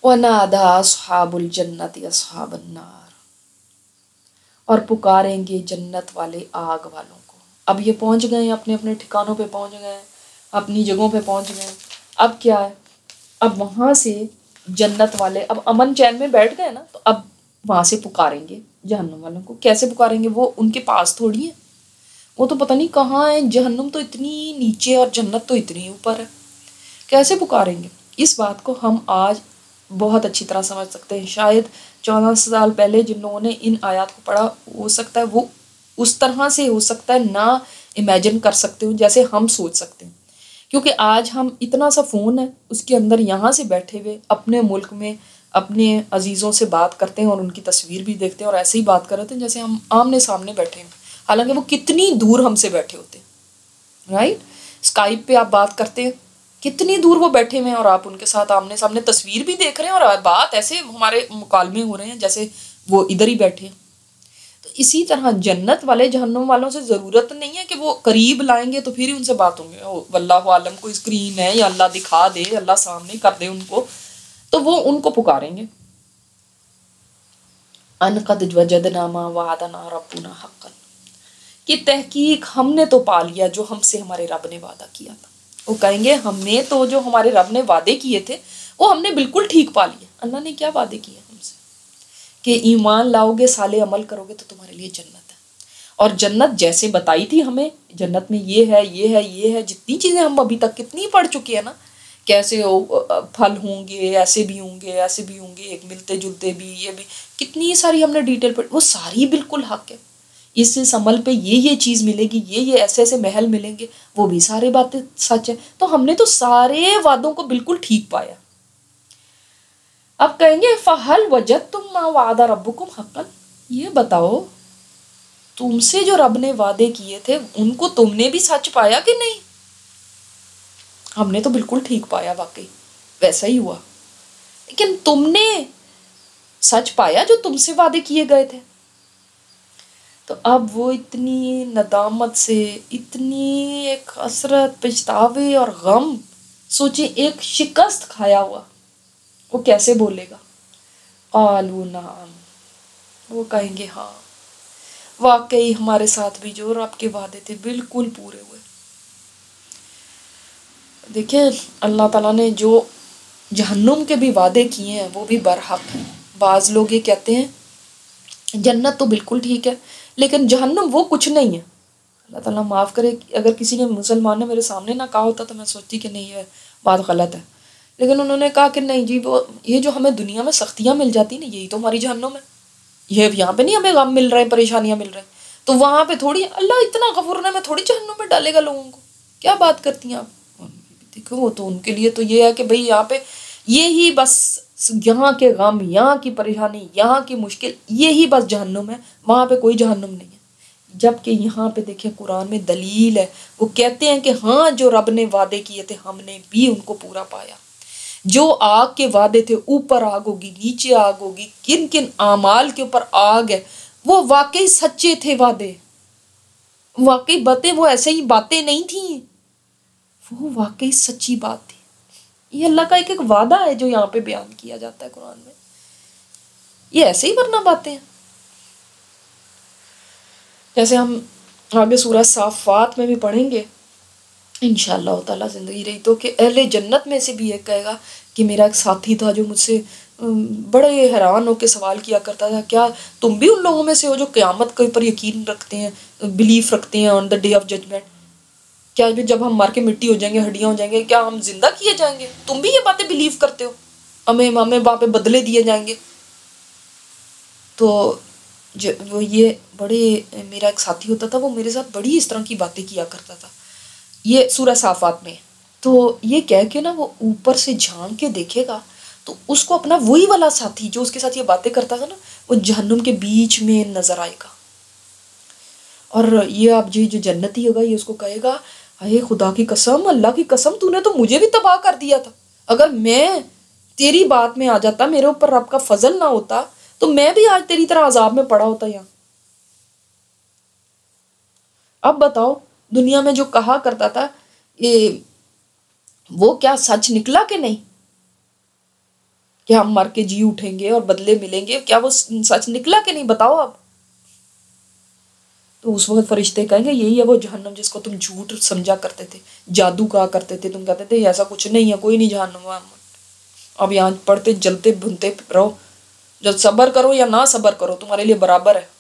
وَنَادَىٰ أَصْحَابُ الْجَنَّةِ أَصْحَابَ النَّارِ، اور پکاریں گے جنت والے آگ والوں کو۔ اب یہ پہنچ گئے ہیں، اپنے اپنے ٹھکانوں پہ پہنچ گئے ہیں، اپنی جگہوں پہ پہنچ گئے ہیں۔ اب کیا ہے، اب وہاں سے جنت والے اب امن چین میں بیٹھ گئے نا، تو اب وہاں سے پکاریں گے جہنم والوں کو۔ کیسے پکاریں گے؟ وہ ان کے پاس تھوڑی ہے، وہ تو پتہ نہیں کہاں ہے، جہنم تو اتنی نیچے اور جنت تو اتنی اوپر ہے، کیسے پکاریں گے؟ اس بات کو ہم آج بہت اچھی طرح سمجھ سکتے ہیں۔ شاید 14 سال پہلے جن لوگوں نے ان آیات کو پڑھا، ہو سکتا ہے وہ اس طرح سے ہو سکتا ہے نہ امیجن کر سکتے ہوں جیسے ہم سوچ سکتے ہیں، کیونکہ آج ہم اتنا سا فون ہے، اس کے اندر یہاں سے بیٹھے ہوئے اپنے ملک میں اپنے عزیزوں سے بات کرتے ہیں اور ان کی تصویر بھی دیکھتے ہیں اور ایسے ہی بات کر رہے ہیں جیسے ہم آمنے سامنے بیٹھے ہیں، حالانکہ وہ کتنی دور ہم سے بیٹھے ہوتے ہیں، رائٹ؟ اسکائپ پہ آپ بات کرتے ہیں، کتنی دور وہ بیٹھے ہوئے ہیں اور آپ ان کے ساتھ آمنے سامنے تصویر بھی دیکھ رہے ہیں اور بات ایسے ہمارے مکالمے ہو رہے ہیں جیسے وہ ادھر ہی بیٹھے ہیں۔ تو اسی طرح جنت والے جہنم والوں سے ضرورت نہیں ہے کہ وہ قریب لائیں گے تو پھر ہی ان سے بات ہوں گے، واللہ عالم کوئی اسکرین ہے یا اللہ دکھا دے، اللہ سامنے کر دے ان کو، تو وہ ان کو پکاریں گے، ان قد وجدنا ما وعدنا ربنا حقا، کہ تحقیق ہم نے تو پا لیا جو ہم سے ہمارے رب نے وعدہ کیا تھا۔ وہ کہیں گے ہم نے تو جو ہمارے رب نے وعدے کیے تھے وہ ہم نے بالکل ٹھیک پا لیے۔ اللہ نے کیا وعدے کیے ہم سے؟ کہ ایمان لاؤ گے، صالح عمل کرو گے تو تمہارے لیے جنت ہے، اور جنت جیسے بتائی تھی ہمیں، جنت میں یہ ہے یہ ہے یہ ہے، جتنی چیزیں ہم ابھی تک کتنی پڑھ چکے ہیں نا، کیسے پھل ہوں گے، ایسے بھی ہوں گے ایسے بھی ہوں گے، ایک ملتے جلتے بھی، یہ بھی کتنی ساری ہم نے ڈیٹیل پڑھی، وہ ساری بالکل حق ہے۔ اس عمل پہ یہ چیز ملے گی، یہ ایسے ایسے محل ملیں گے، وہ بھی سارے باتیں سچ ہے، تو ہم نے تو سارے وعدوں کو بالکل ٹھیک پایا۔ اب کہیں گے فَهَلْ وَجَدْتُمْ مَا وَعَدَ رَبُّكُمْ حَقًّا، یہ بتاؤ تم سے جو رب نے وعدے کیے تھے ان کو تم نے بھی سچ پایا کہ نہیں؟ ہم نے تو بالکل ٹھیک پایا، واقعی ویسا ہی ہوا، لیکن تم نے سچ پایا جو تم سے وعدے کیے گئے تھے؟ تو اب وہ اتنی ندامت سے، اتنی ایک حسرت، پچھتاوے اور غم، سوچیں ایک شکست کھایا ہوا وہ کیسے بولے گا؟ قالوا نعم، وہ کہیں گے ہاں واقعی ہمارے ساتھ بھی جو رب کے وعدے تھے بالکل پورے ہوئے۔ دیکھیں اللہ تعالیٰ نے جو جہنم کے بھی وعدے کیے ہیں وہ بھی برحق ہیں۔ بعض لوگ یہ کہتے ہیں جنت تو بالکل ٹھیک ہے لیکن جہنم وہ کچھ نہیں ہے۔ اللہ تعالیٰ معاف کرے، اگر کسی نے مسلمان نے میرے سامنے نہ کہا ہوتا تو میں سوچتی کہ نہیں یہ بات غلط ہے، لیکن انہوں نے کہا کہ نہیں جی، وہ یہ جو ہمیں دنیا میں سختیاں مل جاتی نا یہی تو ہماری جہنم ہے، یہ یہاں پہ نہیں ہمیں غم مل رہے ہیں، پریشانیاں مل رہے ہیں، تو وہاں پہ تھوڑی اللہ اتنا غفور ہے، میں تھوڑی جہنم میں ڈالے گا لوگوں کو، کیا بات کرتی ہیں آپ؟ دیکھو وہ تو ان کے لیے تو یہ ہے کہ بھئی یہاں پہ یہی بس یہاں کے غم، یہاں کی پریشانی، یہاں کی مشکل، یہی بس جہنم ہے، وہاں پہ کوئی جہنم نہیں ہے۔ جبکہ یہاں پہ دیکھیں قرآن میں دلیل ہے، وہ کہتے ہیں کہ ہاں جو رب نے وعدے کیے تھے ہم نے بھی ان کو پورا پایا۔ جو آگ کے وعدے تھے، اوپر آگ ہوگی نیچے آگ ہوگی، کن کن اعمال کے اوپر آگ ہے، وہ واقعی سچے تھے وعدے، واقعی باتیں وہ ایسے ہی باتیں نہیں تھیں، وہ واقعی سچی بات تھی۔ یہ اللہ کا ایک وعدہ ہے جو یہاں پہ بیان کیا جاتا ہے قرآن میں، یہ ایسے ہی ورنہ باتیں ہیں۔ جیسے ہم آگے سورہ صافات میں بھی پڑھیں گے انشاءاللہ تعالیٰ زندگی رہی تو، کہ اہل جنت میں سے بھی ایک کہے گا کہ میرا ایک ساتھی تھا جو مجھ سے بڑے حیران ہو کے سوال کیا کرتا تھا، کیا تم بھی ان لوگوں میں سے ہو جو قیامت کے اوپر یقین رکھتے ہیں، بلیف رکھتے ہیں on the day of judgment? کیا جب ہم مر کے مٹی ہو جائیں گے، ہڈیاں ہو جائیں گے، کیا ہم زندہ کیے جائیں گے؟ تم بھی یہ باتیں بلیو کرتے ہو؟ ہمیں وہاں پہ بدلے دیے جائیں گے؟ تو وہ یہ بڑے، میرا ایک ساتھی ہوتا تھا وہ میرے ساتھ بڑی اس طرح کی باتیں کیا کرتا تھا، یہ سورہ صافات میں۔ تو یہ کہہ کے نا وہ اوپر سے جھانک کے دیکھے گا تو اس کو اپنا وہی والا ساتھی جو اس کے ساتھ یہ باتیں کرتا تھا نا، وہ جہنم کے بیچ میں نظر آئے گا، اور یہ آپ جی جو جنتی ہوگا یہ اس کو کہے گا اے خدا کی قسم، اللہ کی قسم، تو نے تو مجھے بھی تباہ کر دیا تھا، اگر میں تیری بات میں آ جاتا، میرے اوپر رب کا فضل نہ ہوتا تو میں بھی آج تیری طرح عذاب میں پڑا ہوتا یہاں۔ اب بتاؤ دنیا میں جو کہا کرتا تھا یہ وہ کیا سچ نکلا کہ نہیں؟ کہ ہم مر کے جی اٹھیں گے اور بدلے ملیں گے، کیا وہ سچ نکلا کہ نہیں؟ بتاؤ اب. تو اس وقت فرشتے کہیں گے یہی ہے وہ جہنم جس کو تم جھوٹ سمجھا کرتے تھے، جادو کہا کرتے تھے، تم کہتے تھے ایسا کچھ نہیں ہے، کوئی نہیں جہنم. اب یہاں پڑھتے جلتے بھنتے رہو، جب صبر کرو یا نہ صبر کرو تمہارے لیے برابر ہے.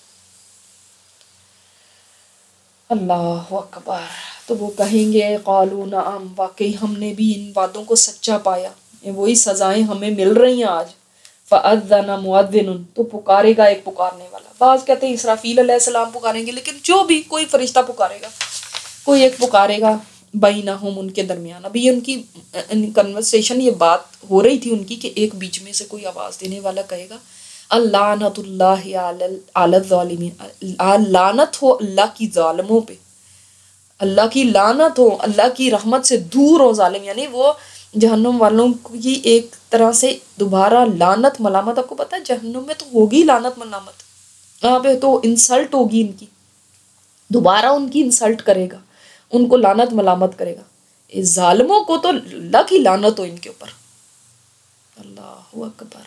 اللہ اکبر. تو وہ کہیں گے قالوا نعم، واقعی ہم نے بھی ان وعدوں کو سچا پایا، یہ وہی سزائیں ہمیں مل رہی ہیں آج. فَأَذَّنَ مُؤَذِّنٌ، تو پکارے گا ایک پکارنے والا. بعض کہتے ہیں اسرافیل علیہ السلام پکاریں گے، لیکن جو بھی کوئی فرشتہ پکارے گا، کوئی ایک پکارے گا. بینہم، ان کے درمیان. ابھی ان کی کنورسیشن، یہ بات ہو رہی تھی ان کی کہ ایک بیچ میں سے کوئی آواز دینے والا کہے گا اللعنۃ اللہ علی الظالمین، لعنت ہو اللہ کی ظالموں پہ، اللہ کی لعنت ہو، اللہ کی رحمت سے دور ہو ظالم. یعنی وہ جہنم والوں کی ایک طرح سے دوبارہ لعنت ملامت. آپ کو پتہ ہے جہنم میں تو ہوگی لعنت ملامت، وہاں پہ تو انسلٹ ہوگی ان کی، دوبارہ ان کی انسلٹ کرے گا، ان کو لعنت ملامت کرے گا. اس ظالموں کو تو اللہ کی لعنت ہو ان کے اوپر. اللہ اکبر.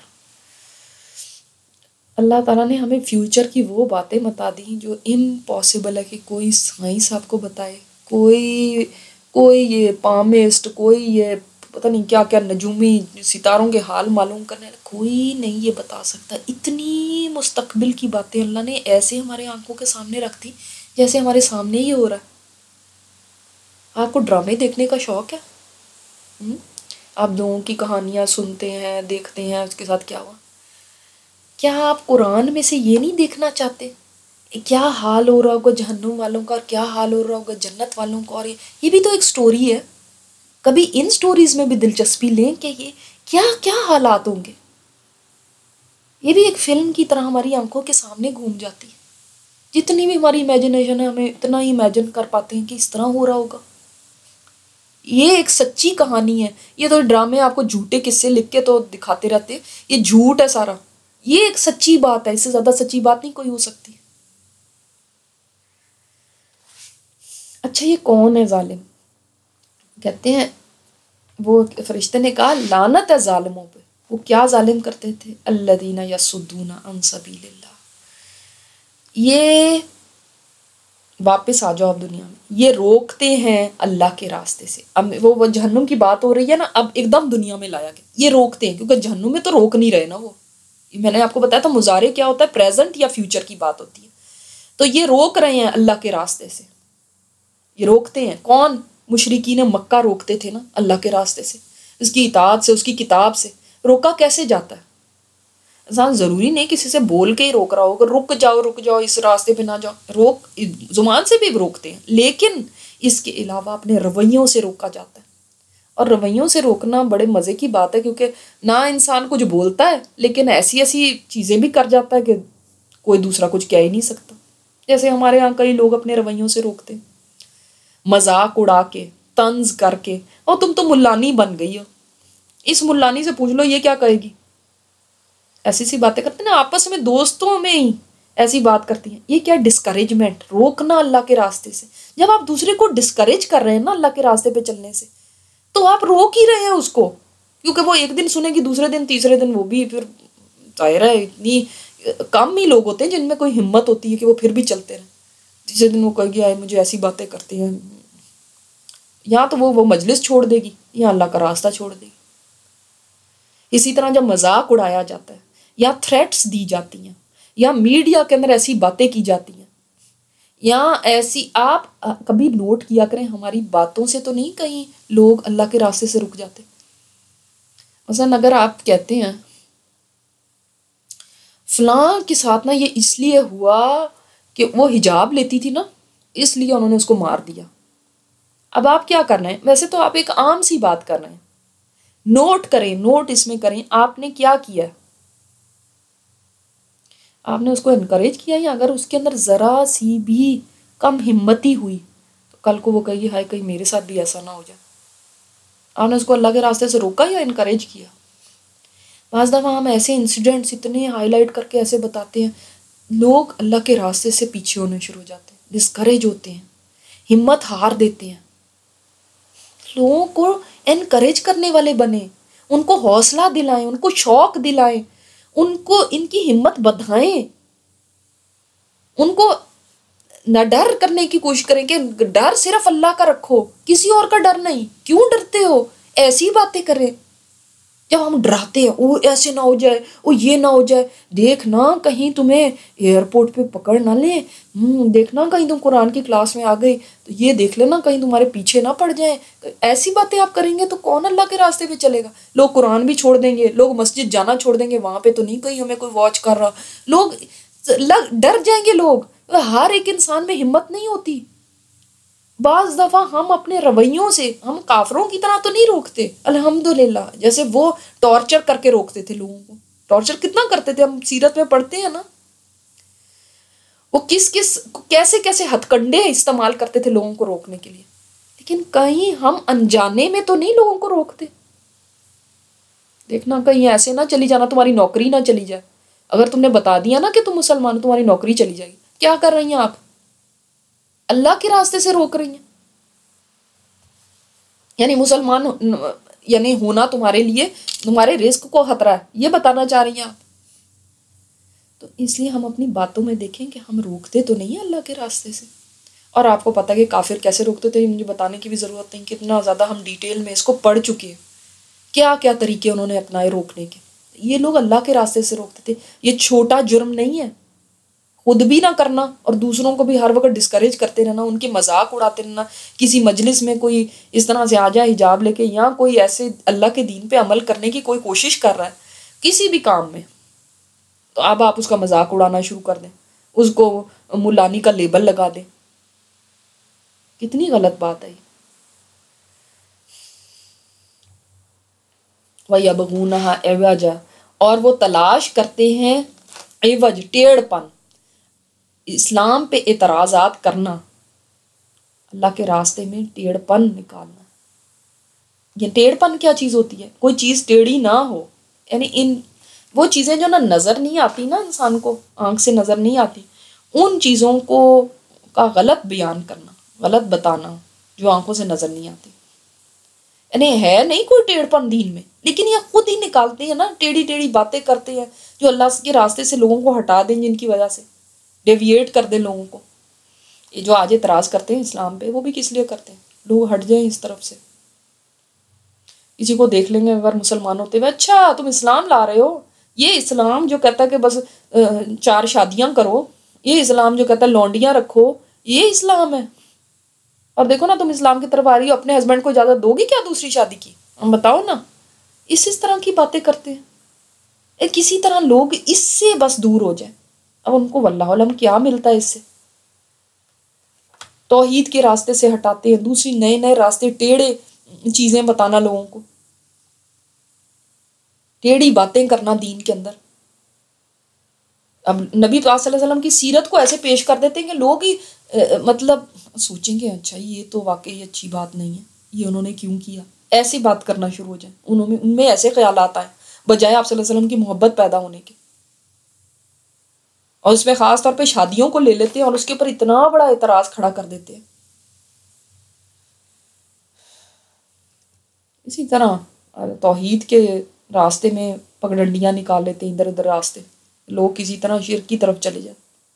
اللہ تعالیٰ نے ہمیں فیوچر کی وہ باتیں بتا دیں جو امپاسبل ہے کہ کوئی سائنس آپ کو بتائے، کوئی یہ پامسٹ، کوئی یہ پتہ نہیں کیا کیا نجومی ستاروں کے حال معلوم کرنے، کوئی نہیں یہ بتا سکتا. اتنی مستقبل کی باتیں اللہ نے ایسے ہمارے آنکھوں کے سامنے رکھ دی جیسے ہمارے سامنے ہی ہو رہا ہے. آپ کو ڈرامے دیکھنے کا شوق ہے؟ آپ لوگوں کی کہانیاں سنتے ہیں، دیکھتے ہیں اس کے ساتھ کیا ہوا. کیا آپ قرآن میں سے یہ نہیں دیکھنا چاہتے کیا حال ہو رہا ہوگا جہنم والوں کا، اور کیا حال ہو رہا ہوگا جنت والوں کا؟ اور یہ بھی تو ایک سٹوری ہے. کبھی ان سٹوریز میں بھی دلچسپی لیں کہ یہ کیا کیا حالات ہوں گے. یہ بھی ایک فلم کی طرح ہماری آنکھوں کے سامنے گھوم جاتی ہے. جتنی بھی ہماری امیجنیشن ہے ہمیں اتنا ہی امیجن کر پاتے ہیں کہ اس طرح ہو رہا ہوگا. یہ ایک سچی کہانی ہے. یہ تو ڈرامے آپ کو جھوٹے قصے لکھ کے تو دکھاتے رہتے ہیں، یہ جھوٹ ہے سارا. یہ ایک سچی بات ہے، اس سے زیادہ سچی بات نہیں کوئی ہو سکتی. اچھا یہ کون ہے ظالم؟ کہتے ہیں وہ فرشتے نے کہا لعنت ہے ظالموں پہ. وہ کیا ظالم کرتے تھے؟ الذین یصدون عن سبیل اللہ. یہ واپس آ جاؤ اب دنیا میں، یہ روکتے ہیں اللہ کے راستے سے. اب وہ جہنم کی بات ہو رہی ہے نا، اب ایک دم دنیا میں لایا گیا. یہ روکتے ہیں کیونکہ جہنم میں تو روک نہیں رہے نا. وہ میں نے آپ کو بتایا تھا مضارع کیا ہوتا ہے، پریزنٹ یا فیوچر کی بات ہوتی ہے. تو یہ روک رہے ہیں اللہ کے راستے سے. یہ روکتے ہیں کون؟ مشرکین مکہ روکتے تھے نا اللہ کے راستے سے، اس کی اطاعت سے، اس کی کتاب سے. روکا کیسے جاتا ہے؟ انسان ضروری نہیں کسی سے بول کے ہی روک رہا ہوگا رک جاؤ اس راستے پہ نہ جاؤ. روک زبان سے بھی روکتے ہیں، لیکن اس کے علاوہ اپنے رویوں سے روکا جاتا ہے. اور رویوں سے روکنا بڑے مزے کی بات ہے، کیونکہ نہ انسان کچھ بولتا ہے لیکن ایسی چیزیں بھی کر جاتا ہے کہ کوئی دوسرا کچھ کہہ ہی نہیں سکتا. جیسے ہمارے یہاں کئی لوگ اپنے رویوں سے روکتے ہیں، مذاق اڑا کے، طنز کر کے. اور تم تو ملانی بن گئی ہو، اس ملانی سے پوچھ لو یہ کیا کہے گی. ایسی باتیں کرتے ہیں نا آپس میں، دوستوں میں ہی ایسی بات کرتی ہیں. یہ کیا ڈسکریجمنٹ، روکنا اللہ کے راستے سے. جب آپ دوسرے کو ڈسکریج کر رہے ہیں نا اللہ کے راستے پہ چلنے سے، تو آپ روک ہی رہے ہیں اس کو. کیونکہ وہ ایک دن سنے گی، دوسرے دن، تیسرے دن وہ بھی. پھر ظاہر ہے اتنی کم ہی لوگ ہوتے ہیں جن میں کوئی ہمت ہوتی ہے کہ وہ پھر بھی چلتے رہیں. تیسرے دن وہ کہے گی آئے مجھے ایسی باتیں کرتی ہیں. یا تو وہ مجلس چھوڑ دے گی یا اللہ کا راستہ چھوڑ دے گی. اسی طرح جب مذاق اڑایا جاتا ہے یا تھریٹس دی جاتی ہیں یا میڈیا کے اندر ایسی باتیں کی جاتی ہیں یا ایسی، آپ کبھی نوٹ کیا کریں ہماری باتوں سے تو نہیں کہیں لوگ اللہ کے راستے سے رک جاتے. مثلا اگر آپ کہتے ہیں فلاں کے ساتھ نا یہ اس لیے ہوا کہ وہ حجاب لیتی تھی نا، اس لیے انہوں نے اس کو مار دیا. اب آپ کیا کر رہے ہیں؟ ویسے تو آپ ایک عام سی بات کر رہے ہیں. نوٹ کریں، نوٹ اس میں کریں آپ نے کیا کیا. آپ نے اس کو انکریج کیا، یا اگر اس کے اندر ذرا سی بھی کم ہمتی ہوئی تو کل کو وہ کہے ہائے کہیں میرے ساتھ بھی ایسا نہ ہو جائے. آپ نے اس کو اللہ کے راستے سے روکا یا انکریج کیا؟ بعض دفعہ ہم ایسے انسیڈنٹس اتنے ہائی لائٹ کر کے ایسے بتاتے ہیں، لوگ اللہ کے راستے سے پیچھے ہونے شروع ہو جاتے ہیں، ڈسکریج ہوتے ہیں، ہمت ہار دیتے ہیں. لوگوں کو انکریج کرنے والے بنے، ان کو حوصلہ دلائیں، ان کو شوق دلائیں، ان کو ان کی ہمت بڑھائیں، ان کو نہ ڈر کرنے کی کوشش کریں کہ ڈر صرف اللہ کا رکھو، کسی اور کا ڈر نہیں. کیوں ڈرتے ہو؟ ایسی باتیں کریں. جب ہم ڈراتے ہیں وہ ایسے نہ ہو جائے، وہ یہ نہ ہو جائے، دیکھنا کہیں تمہیں ایئرپورٹ پہ پکڑ نہ لیں، دیکھنا کہیں تم قرآن کی کلاس میں آ گئی تو یہ دیکھ لینا کہیں تمہارے پیچھے نہ پڑ جائیں. ایسی باتیں آپ کریں گے تو کون اللہ کے راستے پہ چلے گا؟ لوگ قرآن بھی چھوڑ دیں گے، لوگ مسجد جانا چھوڑ دیں گے، وہاں پہ تو نہیں کہیں ہمیں کوئی واچ کر رہا، لوگ ڈر جائیں گے. لوگ، ہر ایک انسان میں ہمت نہیں ہوتی. بعض دفعہ ہم اپنے رویوں سے ہم کافروں کی طرح تو نہیں روکتے الحمدللہ، جیسے وہ ٹارچر کر کے روکتے تھے لوگوں کو. ٹارچر کتنا کرتے تھے، ہم سیرت میں پڑھتے ہیں نا، وہ کیسے کیسے ہتھ کنڈے استعمال کرتے تھے لوگوں کو روکنے کے لیے. لیکن کہیں ہم انجانے میں تو نہیں لوگوں کو روکتے. دیکھنا کہیں ایسے نہ چلی جانا تمہاری نوکری نہ چلی جائے. اگر تم نے بتا دیا نا کہ تم مسلمان، تمہاری نوکری چلی جائے گی، کیا کر رہی ہیں آپ؟ اللہ کے راستے سے روک رہی ہیں. یعنی مسلمان یعنی ہونا تمہارے لیے تمہارے رزق کو خطرہ ہے، یہ بتانا چاہ رہی ہیں آپ. تو اس لیے ہم اپنی باتوں میں دیکھیں کہ ہم روکتے تو نہیں ہیں اللہ کے راستے سے. اور آپ کو پتہ ہے کہ کافر کیسے روکتے تھے، مجھے بتانے کی بھی ضرورت نہیں، کتنا زیادہ ہم ڈیٹیل میں اس کو پڑھ چکے ہیں، کیا کیا طریقے انہوں نے اپنائے روکنے کے. یہ لوگ اللہ کے راستے سے روکتے تھے. یہ چھوٹا جرم نہیں ہے، خود بھی نہ کرنا اور دوسروں کو بھی ہر وقت ڈسکریج کرتے رہنا، ان کی مذاق اڑاتے رہنا. کسی مجلس میں کوئی اس طرح سے آ جائے حجاب لے کے، یا کوئی ایسے اللہ کے دین پہ عمل کرنے کی کوئی کوشش کر رہا ہے کسی بھی کام میں، تو اب آپ اس کا مذاق اڑانا شروع کر دیں، اس کو مولانی کا لیبل لگا دیں. کتنی غلط بات ہے. وَيَبْغُونَهَا عِوَجًا، اور وہ تلاش کرتے ہیں عوج، ٹیڑھ پن. اسلام پہ اعتراضات کرنا، اللہ کے راستے میں ٹیڑھ پن نکالنا. یہ ٹیڑھ پن کیا چیز ہوتی ہے؟ کوئی چیز ٹیڑھی نہ ہو، یعنی وہ چیزیں جو نہ نظر نہیں آتی نا، انسان کو آنکھ سے نظر نہیں آتی، ان چیزوں کو کا غلط بیان کرنا، غلط بتانا جو آنکھوں سے نظر نہیں آتی. یعنی ہے نہیں کوئی ٹیڑھ پن دین میں، لیکن یہ خود ہی نکالتے ہیں نا، ٹیڑھی ٹیڑھی باتیں کرتے ہیں جو اللہ کے راستے سے لوگوں کو ہٹا دیں، جن کی وجہ سے ڈیویٹ کر دیں لوگوں کو. یہ جو آج اعتراض کرتے ہیں اسلام پہ، وہ بھی کس لیے کرتے ہیں؟ لوگ ہٹ جائیں اس طرف سے. کسی کو دیکھ لیں گے اگر مسلمان ہوتے ہوئے، اچھا تم اسلام لا رہے ہو، یہ اسلام جو کہتا ہے کہ بس 4 شادیاں کرو، یہ اسلام جو کہتا ہے لونڈیاں رکھو، یہ اسلام ہے. اور دیکھو نا تم اسلام کی طرف آ رہی ہو، اپنے ہسبینڈ کو اجازت دو گی کیا دوسری شادی کی؟ ہم بتاؤ نا. اس طرح کی باتیں کرتے ہیں. کسی طرح لوگ اس سے بس دور ہو جائیں. اب ان کو واللہ علم کیا ملتا ہے اس سے. توحید کے راستے سے ہٹاتے ہیں، دوسری نئے نئے راستے، ٹیڑھے چیزیں بتانا لوگوں کو، ٹیڑھی باتیں کرنا دین کے اندر. اب نبی پاک صلی اللہ علیہ وسلم کی سیرت کو ایسے پیش کر دیتے ہیں کہ لوگ ہی مطلب سوچیں گے اچھا یہ تو واقعی اچھی بات نہیں ہے، یہ انہوں نے کیوں کیا، ایسی بات کرنا شروع ہو جائیں. ان میں ایسے خیالات آئیں بجائے آپ صلی اللہ علیہ وسلم کی محبت پیدا ہونے کے. اور اس میں خاص طور پہ شادیوں کو لے لیتے ہیں اور اس کے اوپر اتنا بڑا اعتراض کھڑا کر دیتے ہیں. اسی طرح توحید کے راستے میں پگڈنڈیاں نکال لیتے ہیں، ادھر ادھر راستے، لوگ کسی طرح شرک کی طرف چلے جائیں.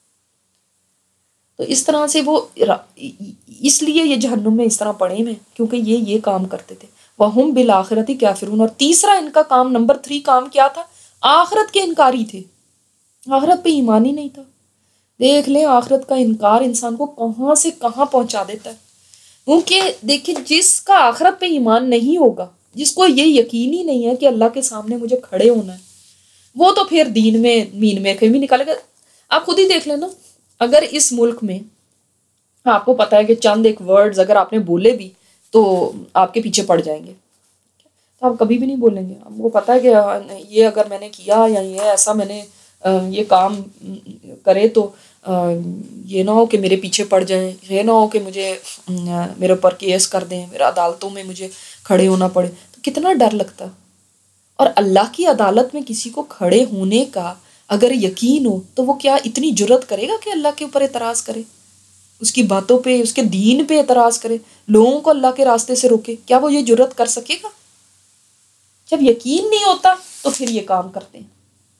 تو اس طرح سے وہ اس لیے یہ جہنم میں اس طرح پڑے ہوئے کیونکہ یہ کام کرتے تھے. وَهُمْ بِالْآخِرَةِ كَافِرُونَ. اور تیسرا ان کا کام، نمبر 3 کام کیا تھا؟ آخرت کے انکاری تھے، آخرت پہ ایمان ہی نہیں تھا. دیکھ لیں آخرت کا انکار انسان کو کہاں سے کہاں پہنچا دیتا ہے. کیونکہ دیکھیں جس کا آخرت پہ ایمان نہیں ہوگا، جس کو یہ یقین ہی نہیں ہے کہ اللہ کے سامنے مجھے کھڑے ہونا ہے، وہ تو پھر دین میں مین میں کہیں بھی نکالے گا. آپ خود ہی دیکھ لینا، اگر اس ملک میں آپ کو پتا ہے کہ چند ایک ورڈز اگر آپ نے بولے بھی تو آپ کے پیچھے پڑ جائیں گے، تو آپ کبھی بھی نہیں بولیں گے. آپ کو پتا ہے کہ یہ اگر میں نے کیا یا یہ ایسا میں نے یہ کام کرے تو یہ نہ ہو کہ میرے پیچھے پڑ جائیں، یہ نہ ہو کہ مجھے میرے اوپر کیس کر دیں، میرے عدالتوں میں مجھے کھڑے ہونا پڑے. تو کتنا ڈر لگتا. اور اللہ کی عدالت میں کسی کو کھڑے ہونے کا اگر یقین ہو تو وہ کیا اتنی جرت کرے گا کہ اللہ کے اوپر اعتراض کرے، اس کی باتوں پہ، اس کے دین پہ اعتراض کرے، لوگوں کو اللہ کے راستے سے روکے؟ کیا وہ یہ جرت کر سکے گا؟ جب یقین نہیں ہوتا تو پھر یہ کام کرتے ہیں.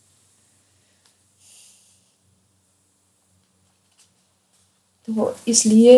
تو اس لیے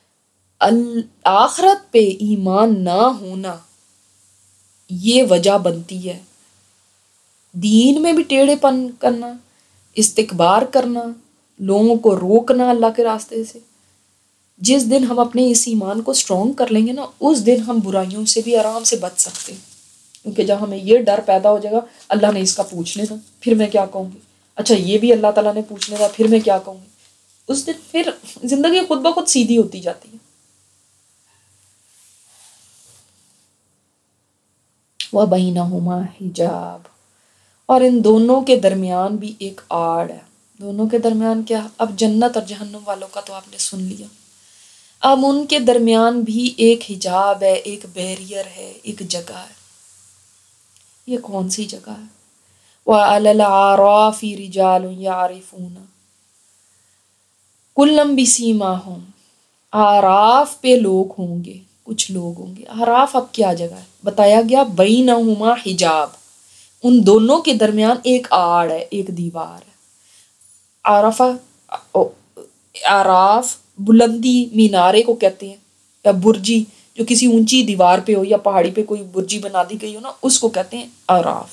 آخرت پہ ایمان نہ ہونا یہ وجہ بنتی ہے دین میں بھی ٹیڑھے پن کرنا، استکبار کرنا، لوگوں کو روکنا اللہ کے راستے سے. جس دن ہم اپنے اس ایمان کو اسٹرانگ کر لیں گے نا، اس دن ہم برائیوں سے بھی آرام سے بچ سکتے ہیں. کیونکہ جب ہمیں یہ ڈر پیدا ہو جائے گا اللہ نے اس کا پوچھنے تھا پھر میں کیا کہوں گی، اچھا یہ بھی اللہ تعالیٰ نے پوچھنے تھا پھر میں کیا کہوں گی، اس دن پھر زندگی خود بخود سیدھی ہوتی جاتی ہے. وَبَيْنَهُمَا حجاب، اور ان دونوں کے درمیان بھی ایک آڑ ہے. دونوں کے درمیان کیا؟ اب جنت اور جہنم والوں کا تو آپ نے سن لیا، اب ان کے درمیان بھی ایک حجاب ہے، ایک بیریئر ہے، ایک جگہ ہے. یہ کون سی جگہ ہے؟ وَعَلَى الْأَعْرَافِ رِجَالٌ يَعْرِفُونَ كُلًّا بِسِيمَاهُمْ. آراف پہ لوگ ہوں گے، کچھ لوگ ہوں گے. آراف اب کیا جگہ ہے؟ بتایا گیا بینہما حجاب، ان دونوں کے درمیان ایک آڑ ہے، ایک دیوار ہے. آراف بلندی مینارے کو کہتے ہیں، یا برجی جو کسی اونچی دیوار پہ ہو یا پہاڑی پہ کوئی برجی بنا دی گئی ہو نا، اس کو کہتے ہیں آراف.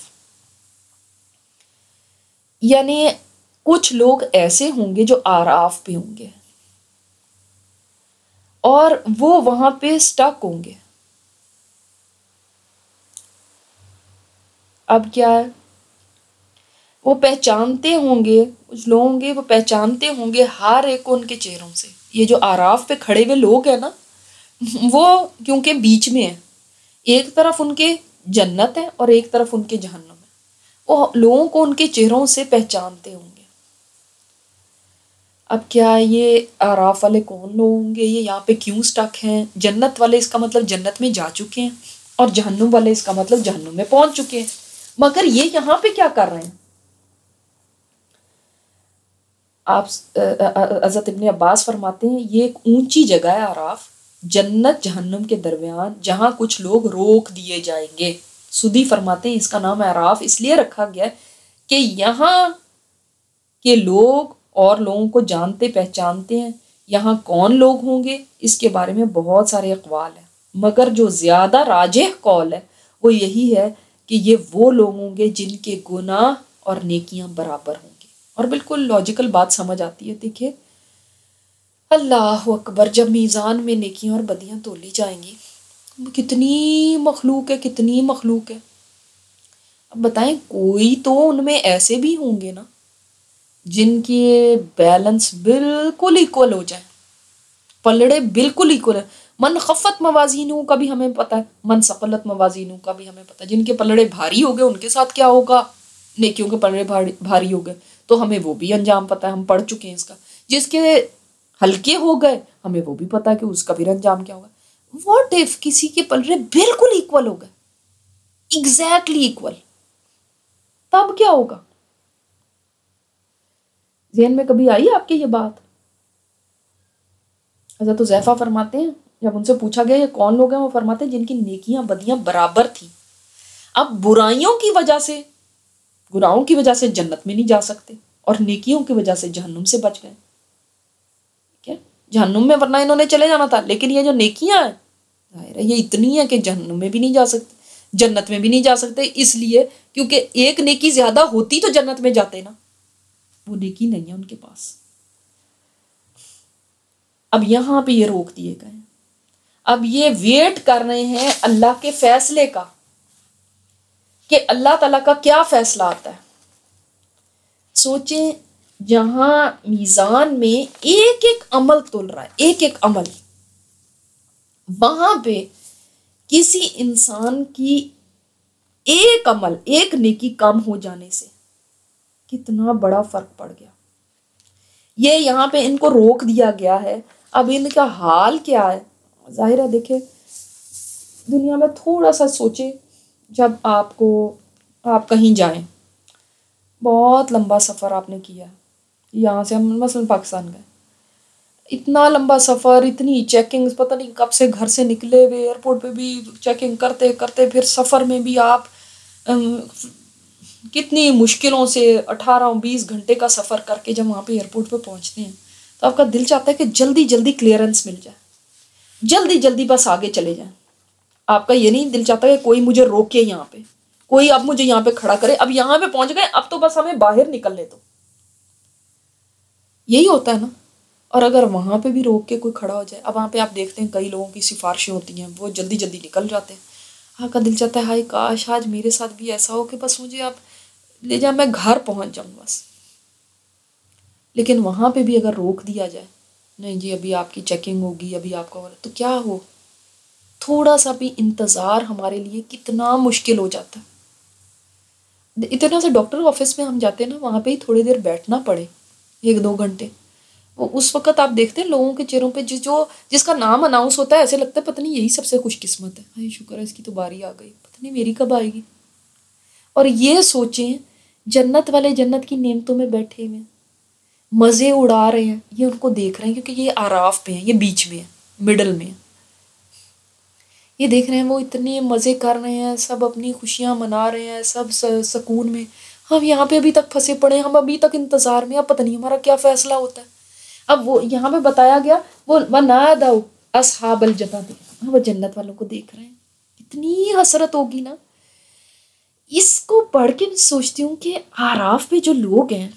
یعنی کچھ لوگ ایسے ہوں گے جو آراف پہ ہوں گے اور وہ وہاں پہ سٹک ہوں گے. اب کیا ہے؟ وہ پہچانتے ہوں گے، کچھ لوگ ہوں گے وہ پہچانتے ہوں گے ہر ایک کو ان کے چہروں سے. یہ جو آراف پہ کھڑے ہوئے لوگ ہیں نا، وہ کیونکہ بیچ میں ہیں، ایک طرف ان کے جنت ہے اور ایک طرف ان کے جہنم ہے، وہ لوگوں کو ان کے چہروں سے پہچانتے ہوں گے. اب کیا یہ آراف والے کون لوگ ہوں گے؟ یہ یہاں پہ کیوں سٹک ہیں؟ جنت والے اس کا مطلب جنت میں جا چکے ہیں، اور جہنم والے اس کا مطلب جہنم میں پہنچ چکے ہیں. مگر یہ یہاں پہ کیا کر رہے ہیں؟ آپ حضرت ابن عباس فرماتے ہیں یہ ایک اونچی جگہ ہے آراف، جنت جہنم کے درمیان، جہاں کچھ لوگ روک دیے جائیں گے. سدی فرماتے ہیں اس کا نام آراف اس لیے رکھا گیا ہے کہ یہاں کے لوگ اور لوگوں کو جانتے پہچانتے ہیں. یہاں کون لوگ ہوں گے اس کے بارے میں بہت سارے اقوال ہیں، مگر جو زیادہ راجح قول ہے وہ یہی ہے کہ یہ وہ لوگ ہوں گے جن کے گناہ اور نیکیاں برابر ہوں گے. اور بالکل لاجیکل بات سمجھ آتی ہے. دیکھیے اللہ اکبر، جب میزان میں نیکیاں اور بدیاں تولی جائیں گی، کتنی مخلوق ہے، کتنی مخلوق ہے. اب بتائیں کوئی تو ان میں ایسے بھی ہوں گے نا جن کے بیلنس بالکل ایکول ہو جائیں، پلڑے بالکل ایکول ہیں. من خفت موازینوں کا بھی ہمیں پتہ ہے، من ثقلت موازینوں کا بھی ہمیں پتہ ہے. جن کے پلڑے بھاری ہو گئے ان کے ساتھ کیا ہوگا، نیکیوں کے پلڑے بھاری ہو گئے تو ہمیں وہ بھی انجام پتہ ہے، ہم پڑھ چکے ہیں اس کا. جس کے ہلکے ہو گئے ہمیں وہ بھی پتہ ہے کہ اس کا بھی انجام کیا ہوگا. واٹ اف کسی کے پلڑے بالکل ایکول ہو گئے، ایگزیکٹلی ایکول، تب کیا ہوگا؟ ذہن میں کبھی آئی آپ کی یہ بات؟ حضرت حذیفہ فرماتے ہیں جب ان سے پوچھا گیا یہ کون لوگ ہیں، وہ فرماتے ہیں جن کی نیکیاں بدیاں برابر تھیں. اب برائیوں کی وجہ سے، گناہوں کی وجہ سے جنت میں نہیں جا سکتے اور نیکیوں کی وجہ سے جہنم سے بچ گئے. ٹھیک ہے، جہنم میں ورنہ انہوں نے چلے جانا تھا، لیکن یہ جو نیکیاں ہیں ظاہر ہے یہ اتنی ہیں کہ جہنم میں بھی نہیں جا سکتے، جنت میں بھی نہیں جا سکتے. اس لیے کیونکہ ایک نیکی زیادہ ہوتی تو جنت میں جاتے نا، وہ نیکی نہیں ہے ان کے پاس. اب یہاں پہ یہ روک دیے گئے، اب یہ ویٹ کر رہے ہیں اللہ کے فیصلے کا کہ اللہ تعالیٰ کا کیا فیصلہ آتا ہے. سوچیں جہاں میزان میں ایک ایک عمل تل رہا ہے، ایک ایک عمل، وہاں پہ کسی انسان کی ایک عمل، ایک نیکی کم ہو جانے سے کتنا بڑا فرق پڑ گیا. یہ یہاں پہ ان کو روک دیا گیا ہے. اب ان کا حال کیا ہے؟ ظاہر ہے دیکھیں دنیا میں تھوڑا سا سوچیں، جب آپ کہیں جائیں، بہت لمبا سفر آپ نے کیا، یہاں سے ہم مثلا پاکستان گئے، اتنا لمبا سفر، اتنی چیکنگ، پتہ نہیں کب سے گھر سے نکلے ہوئے، ایئرپورٹ پہ بھی چیکنگ کرتے کرتے، پھر سفر میں بھی آپ کتنی مشکلوں سے 18-20 گھنٹے کا سفر کر کے جب وہاں پہ ایئرپورٹ پہ پہنچتے ہیں تو آپ کا دل چاہتا ہے کہ جلدی جلدی کلیئرنس مل جائے، جلدی جلدی بس آگے چلے جائیں. آپ کا یہ نہیں دل چاہتا کہ کوئی مجھے روکے یہاں پہ، کوئی اب مجھے یہاں پہ کھڑا کرے، اب یہاں پہ پہنچ گئے اب تو بس ہمیں باہر نکلنے دو. یہی ہوتا ہے نا. اور اگر وہاں پہ بھی روک کے کوئی کھڑا ہو جائے، اب وہاں پہ آپ دیکھتے ہیں کئی لوگوں کی سفارشیں ہوتی ہیں، وہ جلدی جلدی نکل جاتے ہیں. آپ کا دل چاہتا ہے ہائے کاش آج میرے ساتھ بھی ایسا ہو کہ بس مجھے آپ لے جائیں، میں گھر پہنچ جاؤں بس. لیکن وہاں پہ بھی اگر روک دیا جائے، نہیں جی ابھی آپ کی چیکنگ ہوگی، ابھی آپ کا تو کیا ہو، تھوڑا سا بھی انتظار ہمارے لیے کتنا مشکل ہو جاتا ہے. اتنا سے ڈاکٹر آفس میں ہم جاتے ہیں نا، وہاں پہ ہی تھوڑی دیر بیٹھنا پڑے 1-2 گھنٹے، وہ اس وقت آپ دیکھتے ہیں لوگوں کے چہروں پہ جس کا نام اناؤنس ہوتا ہے ایسے لگتا ہے پتہ نہیں یہی سب سے خوش قسمت ہے، ہائے شکر ہے اس کی تو باری آ گئی، پتہ نہیں میری کب آئے گی. اور یہ سوچیں جنت والے جنت کی نعمتوں میں بیٹھے ہوئے مزے اڑا رہے ہیں، یہ ان کو دیکھ رہے ہیں کیونکہ یہ آراف پہ ہیں، یہ بیچ میں ہیں، مڈل میں ہیں. یہ دیکھ رہے ہیں وہ اتنے مزے کر رہے ہیں، سب اپنی خوشیاں منا رہے ہیں، سب سکون میں. ہم یہاں پہ ابھی تک پھنسے پڑے ہیں، ہم ابھی تک انتظار میں، اب پتہ نہیں ہمارا کیا فیصلہ ہوتا ہے. اب وہ یہاں پہ بتایا گیا وہ وَنَادَوْا أَصْحَابَ الْجَنَّةِ، وہ جنت والوں کو دیکھ رہے ہیں. اتنی حسرت ہوگی نا. اس کو پڑھ کے میں سوچتی ہوں کہ آراف پہ جو لوگ ہیں،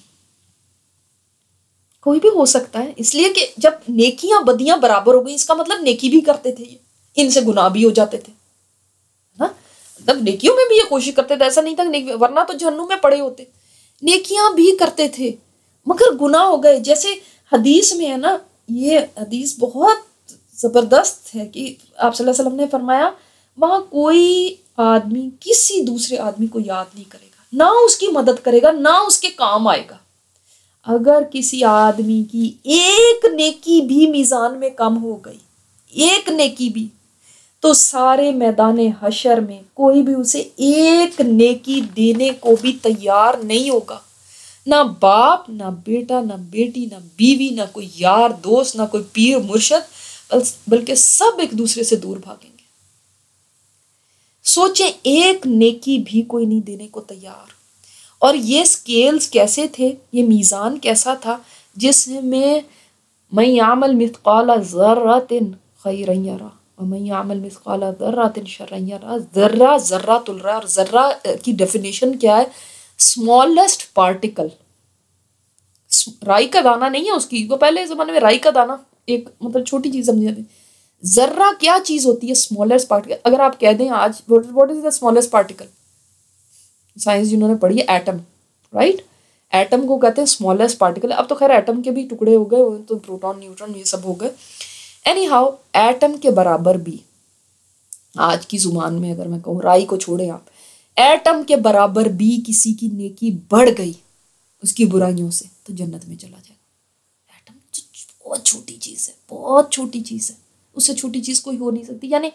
کوئی بھی ہو سکتا ہے، اس لیے کہ جب نیکیاں بدیاں برابر ہو گئی اس کا مطلب نیکی بھی کرتے تھے، یہ ان سے گناہ بھی ہو جاتے تھے نا. مطلب نیکیوں میں بھی یہ کوشش کرتے تھے، ایسا نہیں تھا ورنہ تو جہنم میں پڑے ہوتے. نیکیاں بھی کرتے تھے مگر گناہ ہو گئے. جیسے حدیث میں ہے نا، یہ حدیث بہت زبردست ہے کہ آپ صلی اللہ علیہ وسلم نے فرمایا وہاں کوئی آدمی کسی دوسرے آدمی کو یاد نہیں کرے گا، نہ اس کی مدد کرے گا، نہ اس کے کام آئے گا. اگر کسی آدمی کی ایک نیکی بھی میزان میں کم ہو گئی، ایک نیکی بھی، تو سارے میدان حشر میں کوئی بھی اسے ایک نیکی دینے کو بھی تیار نہیں ہوگا. نہ باپ، نہ بیٹا، نہ بیٹی، نہ بیوی، نہ کوئی یار دوست، نہ کوئی پیر مرشد، بلکہ سب ایک دوسرے سے دور بھاگیں گے. سوچیں ایک نیکی بھی کوئی نہیں دینے کو تیار. اور یہ سکیلز کیسے تھے، یہ میزان کیسا تھا جس میں من یعمل مثقال ذرۃ خیرا یرہ ومن یعمل مثقال ذرۃ شرا یرہ. ذرہ ذرہ تل رہا ہے، اور ذرہ کی ڈیفینیشن کیا ہے؟ Smallest particle. رائی کا دانہ نہیں ہے اس کی، وہ پہلے زمانے میں رائی کا دانہ ایک مطلب چھوٹی چیز سمجھے تھے. ذرہ کیا چیز ہوتی ہے؟ Smallest particle. اگر آپ کہہ دیں آج what is the smallest particle, science جنہوں نے پڑھی ہے ایٹم، رائٹ، ایٹم کو کہتے ہیں اسمالسٹ پارٹیکل. اب تو خیر ایٹم کے بھی ٹکڑے ہو گئے، تو پروٹون نیوٹرون یہ سب ہو گئے. اینی ہاؤ ایٹم کے برابر بھی آج کی زبان میں اگر میں کہوں، رائی کو چھوڑیں آپ، ایٹم کے برابر بھی کسی کی نیکی بڑھ گئی اس کی برائیوں سے تو جنت میں چلا جائے گا. ایٹم بہت چھوٹی چیز ہے، بہت چھوٹی چیز ہے، اس سے چھوٹی چیز کوئی ہو نہیں سکتی. یعنی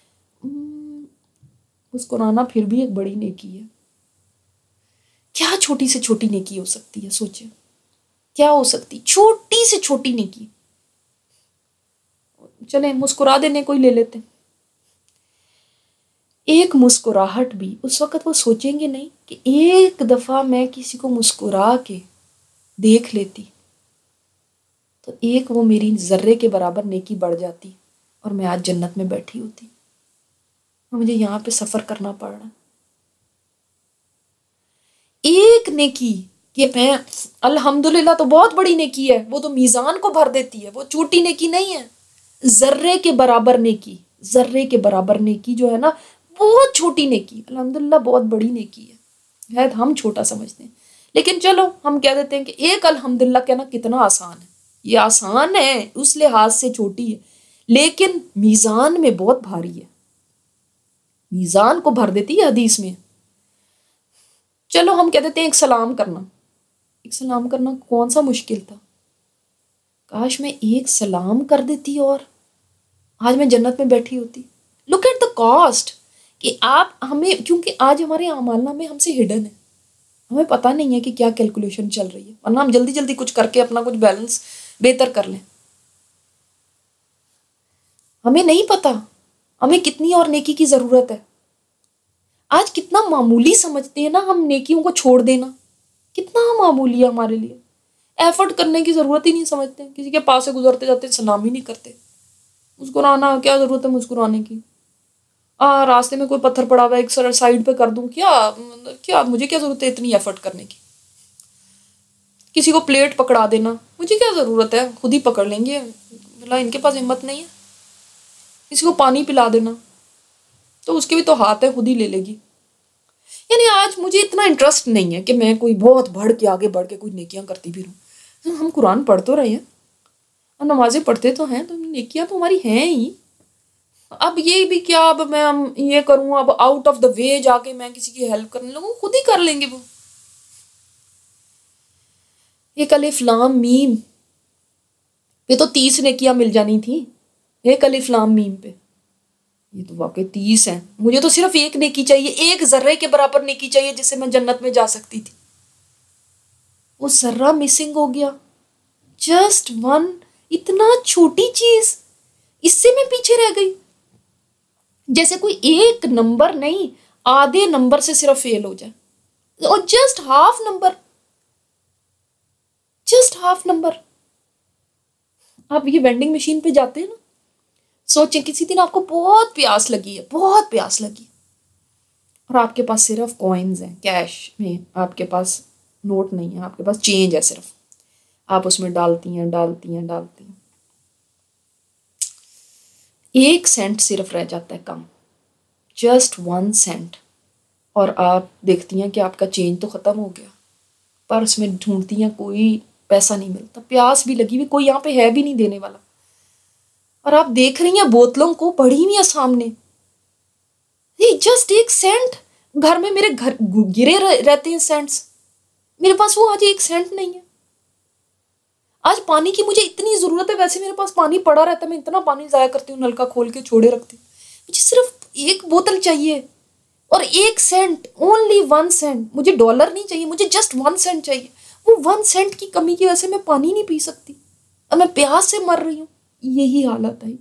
مسکرانا پھر بھی ایک بڑی نیکی ہے. کیا چھوٹی سے چھوٹی نیکی ہو سکتی ہے؟ سوچیں کیا ہو سکتی چھوٹی سے چھوٹی نیکی. چلیں مسکرا دینے کوئی لے لیتے. ایک مسکراہٹ بھی اس وقت وہ سوچیں گے نہیں کہ ایک دفعہ میں کسی کو مسکرا کے دیکھ لیتی تو ایک وہ میری ذرے کے برابر نیکی بڑھ جاتی اور میں آج جنت میں بیٹھی ہوتی، اور مجھے یہاں پہ سفر کرنا پڑ رہا. ایک نیکی کہ میں الحمدللہ تو بہت بڑی نیکی ہے، وہ تو میزان کو بھر دیتی ہے، وہ چھوٹی نیکی نہیں ہے. ذرے کے برابر نیکی، ذرے کے برابر نیکی جو ہے نا، بہت چھوٹی نیکی، الحمدللہ بہت بڑی نیکی ہے. شاید ہم چھوٹا سمجھتے ہیں، لیکن چلو ہم کہہ دیتے ہیں کہ ایک الحمدللہ کہنا کتنا آسان ہے. یہ آسان ہے اس لحاظ سے چھوٹی ہے، لیکن میزان میں بہت بھاری ہے، میزان کو بھر دیتی ہے. حدیث میں چلو ہم کہہ دیتے ہیں ایک سلام کرنا، ایک سلام کرنا کون سا مشکل تھا. کاش میں ایک سلام کر دیتی اور آج میں جنت میں بیٹھی ہوتی. لک ایٹ دا کاسٹ کہ آپ ہمیں، کیونکہ آج ہمارے اعمال نامے ہم سے ہڈن ہے، ہمیں پتہ نہیں ہے کہ کیا کیلکولیشن چل رہی ہے، ورنہ ہم جلدی جلدی کچھ کر کے اپنا کچھ بیلنس بہتر کر لیں. ہمیں نہیں پتہ ہمیں کتنی اور نیکی کی ضرورت ہے. آج کتنا معمولی سمجھتے ہیں نا ہم نیکیوں کو چھوڑ دینا، کتنا معمولی ہے ہمارے لیے، ایفرٹ کرنے کی ضرورت ہی نہیں سمجھتے، کسی کے پاس سے گزرتے جاتے سلام ہی نہیں کرتے، مسکرانا کیا ضرورت ہے مسکرانے کی، راستے میں کوئی پتھر پڑا ہوا ہے ایک سائڈ پہ کر دوں، کیا مجھے کیا ضرورت ہے اتنی ایفرٹ کرنے کی، کسی کو پلیٹ پکڑا دینا مجھے کیا ضرورت ہے، خود ہی پکڑ لیں گے، بلا ان کے پاس ہمت نہیں ہے، کسی کو پانی پلا دینا تو اس کے بھی تو ہاتھ ہے خود ہی لے لے گی۔ یعنی آج مجھے اتنا انٹرسٹ نہیں ہے کہ میں کوئی بہت بڑھ کے آگے بڑھ کے کوئی نیکیاں کرتی بھی رہوں، ہم قرآن پڑھ تو رہے ہیں اور نمازیں پڑھتے تو ہیں، تو نیکیاں تو ہماری ہیں ہی، اب یہ بھی کیا اب میں یہ کروں، اب آؤٹ آف دا وے جا کے میں کسی کی ہیلپ کرنے لگوں، خود ہی کر لیں گے وہ۔ ایک الف لام میم پہ تو 30 نیکیاں مل جانی تھی، ایک الف لام میم پہ، یہ تو واقعی 30 ہیں، مجھے تو صرف ایک نیکی چاہیے، ایک ذرے کے برابر نیکی چاہیے جس سے میں جنت میں جا سکتی تھی، وہ ذرہ مسنگ ہو گیا، جسٹ ون، اتنا چھوٹی چیز، اس سے میں پیچھے رہ گئی، جیسے کوئی ایک نمبر نہیں آدھے نمبر سے صرف فیل ہو جائے، اور just half number, just half number. آپ یہ وینڈنگ مشین پہ جاتے ہیں نا، سوچیں کسی دن آپ کو بہت پیاس لگی ہے، بہت پیاس لگی، اور آپ کے پاس صرف کوئنز ہیں، کیش میں آپ کے پاس نوٹ نہیں ہے، آپ کے پاس چینج ہے صرف، آپ اس میں ڈالتی ہیں ڈالتی ہیں ڈالتی ہیں، 1 سینٹ صرف رہ جاتا ہے کم، جسٹ 1 سینٹ، اور آپ دیکھتی ہیں کہ آپ کا چینج تو ختم ہو گیا، پرس میں ڈھونڈتی ہیں کوئی پیسہ نہیں ملتا، پیاس بھی لگی ہوئی، کوئی یہاں پہ ہے بھی نہیں دینے والا، اور آپ دیکھ رہی ہیں بوتلوں کو پڑی ہوئی ہیں سامنے، جسٹ 1 سینٹ، گھر میں میرے گھر گرے رہتے ہیں سینٹس، میرے پاس وہ آج 1 سینٹ نہیں ہے، آج پانی کی مجھے اتنی ضرورت ہے، ویسے میرے پاس پانی پڑا رہتا ہے، میں اتنا پانی ضائع کرتی ہوں، نلکا کھول کے چھوڑے رکھتی ہوں، مجھے صرف 1 بوتل چاہیے، اور 1 سینٹ، اونلی 1 سینٹ، مجھے ڈالر نہیں چاہیے، مجھے جسٹ 1 سینٹ چاہیے، وہ 1 سینٹ کی کمی کی وجہ سے میں پانی نہیں پی سکتی، اور میں پیاس سے مر رہی ہوں، یہی حالت ہے،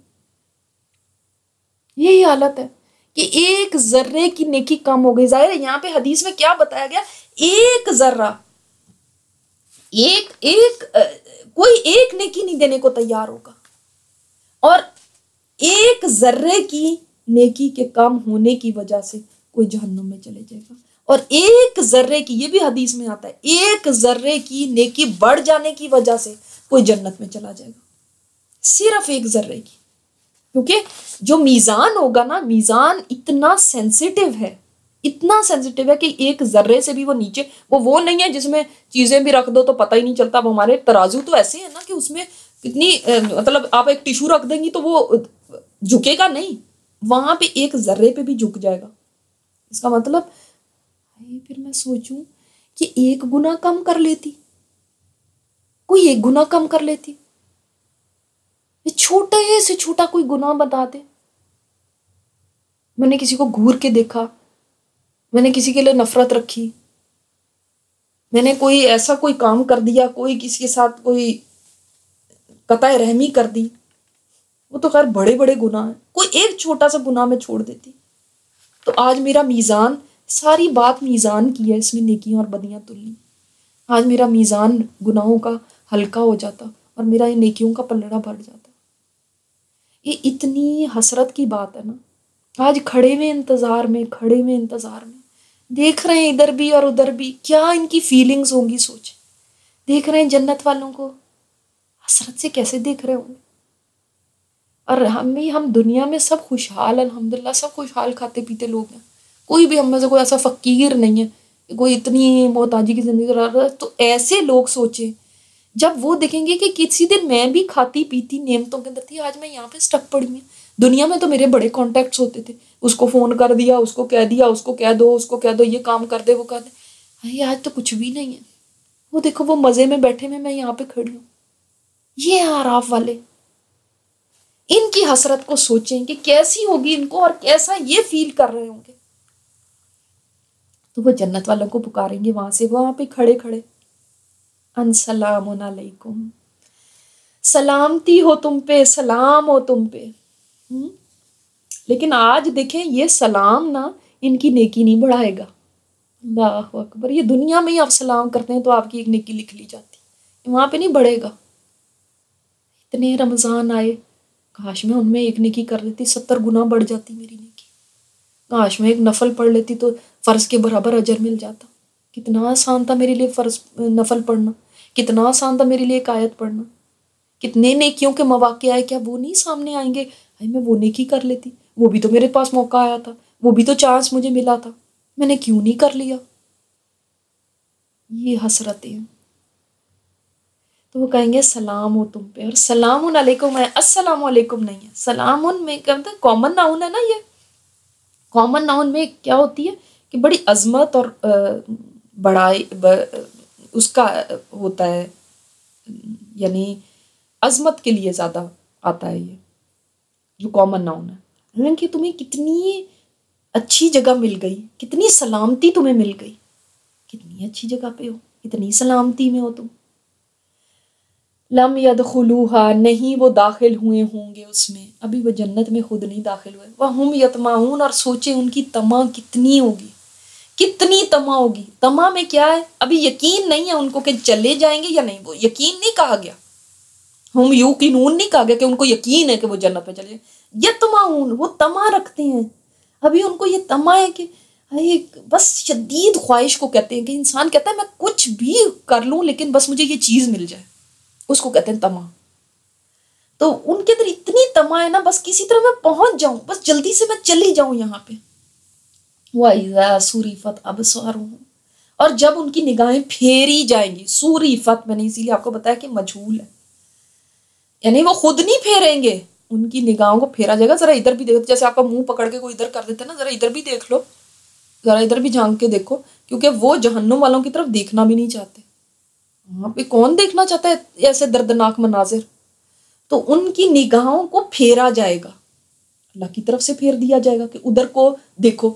یہی حالت ہے کہ 1 ذرے کی نیکی کم ہو گئی، ظاہر ہے یہاں پہ حدیث میں کیا بتایا گیا، 1 ذرہ، کوئی 1 نیکی نہیں دینے کو تیار ہوگا، اور 1 ذرے کی نیکی کے کم ہونے کی وجہ سے کوئی جہنم میں چلے جائے گا، اور 1 ذرے کی، یہ بھی حدیث میں آتا ہے، 1 ذرے کی نیکی بڑھ جانے کی وجہ سے کوئی جنت میں چلا جائے گا، صرف 1 ذرے کی، کیونکہ جو میزان ہوگا نا، میزان اتنا سینسیٹیو ہے، اتنا سینسیٹیو ہے کہ 1 ذرے سے بھی وہ نیچے، وہ نہیں ہے جس میں چیزیں بھی رکھ دو تو پتہ ہی نہیں چلتا، اب ہمارے ترازو تو ایسے ہیں نا کہ اس میں کتنی مطلب آپ ایک ٹیشو رکھ دیں گی تو وہ جھکے گا نہیں، وہاں پہ 1 ذرے پہ بھی جھک جائے گا، اس کا مطلب پھر میں سوچوں کہ 1 گناہ کم کر لیتی، کوئی 1 گناہ کم کر لیتی، چھوٹے سے چھوٹا کوئی گناہ بتا دے، میں نے کسی کو گھور کے دیکھا، میں نے کسی کے لیے نفرت رکھی، میں نے کوئی ایسا کوئی کام کر دیا، کوئی کسی کے ساتھ کوئی قطع رحمی کر دی، وہ تو خیر بڑے بڑے گناہ ہیں، کوئی 1 چھوٹا سا گناہ میں چھوڑ دیتی، تو آج میرا میزان، ساری بات میزان کی ہے، اس میں نیکیاں اور بدیاں تلنی، آج میرا میزان گناہوں کا ہلکا ہو جاتا اور میرا یہ نیکیوں کا پلڑا بڑھ جاتا، یہ اتنی حسرت کی بات ہے نا، آج کھڑے ہوئے انتظار میں دیکھ رہے ہیں ادھر بھی اور ادھر بھی، کیا ان کی فیلنگز ہوں گی، سوچ، دیکھ رہے ہیں جنت والوں کو، حسرت سے کیسے دیکھ رہے ہوں گے، اور ہم دنیا میں سب خوشحال، الحمدللہ سب خوشحال کھاتے پیتے لوگ ہیں، کوئی بھی ہم میں سے کوئی ایسا فقیر نہیں ہے کہ کوئی اتنی محتاجی کی زندگی رہ رہا ہے، تو ایسے لوگ سوچیں جب وہ دیکھیں گے کہ کسی دن میں بھی کھاتی پیتی نعمتوں کے اندر تھی، آج میں یہاں پہ اسٹک پڑی ہوں، دنیا میں تو میرے بڑے کانٹیکٹس ہوتے تھے، اس کو فون کر دیا، اس کو کہہ دیا، اس کو کہہ دو یہ کام کر دے، وہ کر دے، آج تو کچھ بھی نہیں ہے، وہ دیکھو وہ مزے میں بیٹھے میں یہاں پہ کھڑی ہوں، یہ آراف والے، ان کی حسرت کو سوچیں کہ کیسی ہوگی ان کو، اور کیسا یہ فیل کر رہے ہوں گے، تو وہ جنت والوں کو پکاریں گے وہاں سے، وہاں پہ کھڑے کھڑے، السلام علیکم، سلامتی ہو تم پہ، سلام ہو تم پہ، لیکن آج دیکھیں یہ سلام نا ان کی نیکی نہیں بڑھائے گا۔ اللہ اکبر، یہ دنیا میں ہی آپ سلام کرتے ہیں تو آپ کی ایک نیکی لکھ لی جاتی ہے، وہاں پہ نہیں بڑھے گا۔ اتنے رمضان آئے، کاش میں ان میں ایک نیکی کر لیتی 70 گنا بڑھ جاتی میری نیکی، کاش میں ایک نفل پڑھ لیتی تو فرض کے برابر اجر مل جاتا۔ کتنا آسان تھا میرے لیے فرض نفل پڑھنا، کتنا آسان تھا میرے لیے ایک آیت پڑھنا، کتنے نیکیوں کے مواقع آئے، کیا وہ نہیں سامنے آئیں گے؟ میں وہ نیکی کر لیتی، وہ بھی تو میرے پاس موقع آیا تھا، وہ بھی تو چانس مجھے ملا تھا، میں نے کیوں نہیں کر لیا؟ یہ حسرتیں ہیں۔ تو وہ کہیں گے سلام ہو تم پہ، اور سلام علیکم ہے، السلام علیکم نہیں ہے۔ سلام میں کیا ہوتا ہے؟ کامن ناؤن ہے نا، یہ کامن ناؤن میں کیا ہوتی ہے کہ بڑی عظمت اور بڑائی اس کا ہوتا ہے، یعنی عظمت کے لیے زیادہ آتا ہے یہ جو کامن ناؤن ہے، کہ تمہیں کتنی اچھی جگہ مل گئی، کتنی سلامتی تمہیں مل گئی، کتنی اچھی جگہ پہ ہو، کتنی سلامتی میں ہو تم۔ لم یدخلوہا، نہیں وہ داخل ہوئے ہوں گے اس میں، ابھی وہ جنت میں خود نہیں داخل ہوئے۔ وہم یطمعون، اور سوچے ان کی طمع کتنی ہوگی، کتنی طمع ہوگی۔ طمع میں کیا ہے؟ ابھی یقین نہیں ہے ان کو کہ چلے جائیں گے یا نہیں، وہ یقین نہیں کہا گیا، ہم یوقنون نہیں کہا گیا کہ ان کو یقین ہے کہ وہ جنت میں چلے جائیں۔ یطمعون، وہ طمع رکھتے ہیں، ابھی ان کو یہ طمع ہے کہ بس شدید خواہش کو کہتے ہیں، کہ انسان کہتا ہے میں کچھ بھی کر لوں لیکن بس مجھے یہ چیز مل جائے، اس کو کہتے ہیں طمع۔ تو ان کے اندر اتنی طمع ہے نا، بس کسی طرح میں پہنچ جاؤں، بس جلدی سے میں چلی جاؤں یہاں پہ۔ وَإِذَا صُرِفَتْ أَبْصَارُهُمْ، اور جب ان کی نگاہیں پھیری جائیں گی، صُرِفَت میں نے اسی لیے آپ کو بتایا کہ مجہول ہے، یعنی وہ خود نہیں پھیریں گے، ان کی نگاہوں کو پھیرا جائے گا۔ ذرا ادھر بھی دیکھو، جیسے آپ کا منہ پکڑ کے کوئی ادھر کر دیتا ہے نا، ذرا ادھر بھی دیکھ لو، ذرا ادھر بھی جھانک کے دیکھو، کیونکہ وہ جہنم والوں کی طرف دیکھنا بھی نہیں چاہتے۔ وہاں پہ کون دیکھنا چاہتا ہے ایسے دردناک مناظر؟ تو ان کی نگاہوں کو پھیرا جائے گا، اللہ کی طرف سے پھیر دیا جائے گا کہ ادھر کو دیکھو۔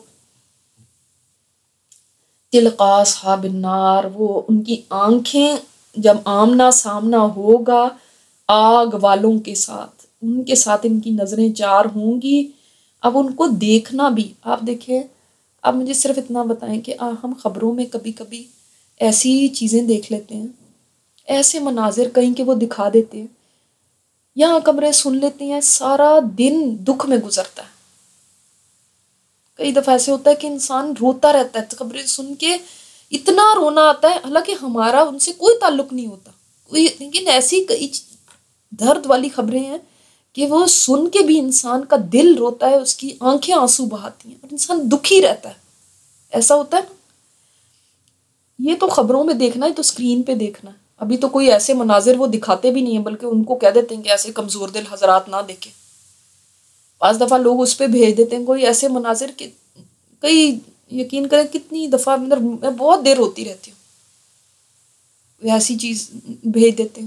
تلقا اصحاب النار، وہ ان کی آنکھیں جب آمنا سامنا ہوگا آگ والوں کے ساتھ، ان کے ساتھ ان کی نظریں چار ہوں گی۔ اب ان کو دیکھنا بھی، آپ دیکھیں، آپ مجھے صرف اتنا بتائیں کہ ہم خبروں میں کبھی کبھی ایسی چیزیں دیکھ لیتے ہیں، ایسے مناظر کہیں کہ وہ دکھا دیتے ہیں، یہاں خبریں سن لیتے ہیں، سارا دن دکھ میں گزرتا ہے۔ کئی دفعہ ایسے ہوتا ہے کہ انسان روتا رہتا ہے خبریں سن کے، اتنا رونا آتا ہے، حالانکہ ہمارا ان سے کوئی تعلق نہیں ہوتا کوئی، لیکن ایسی کئی درد والی خبریں ہیں کہ وہ سن کے بھی انسان کا دل روتا ہے، اس کی آنکھیں آنسو بہاتی ہیں اور انسان دکھی رہتا ہے۔ ایسا ہوتا ہے نا، یہ تو خبروں میں دیکھنا ہے، تو اسکرین پہ دیکھنا ہے، ابھی تو کوئی ایسے مناظر وہ دکھاتے بھی نہیں ہیں، بلکہ ان کو کہہ دیتے ہیں کہ ایسے کمزور دل حضرات نہ دیکھیں۔ بعض دفعہ لوگ اس پہ بھیج دیتے ہیں کوئی ایسے مناظر کہ کئی، یقین کریں کتنی دفعہ میں بہت دیر روتی رہتی ہوں، ایسی چیز بھیج دیتے ہیں۔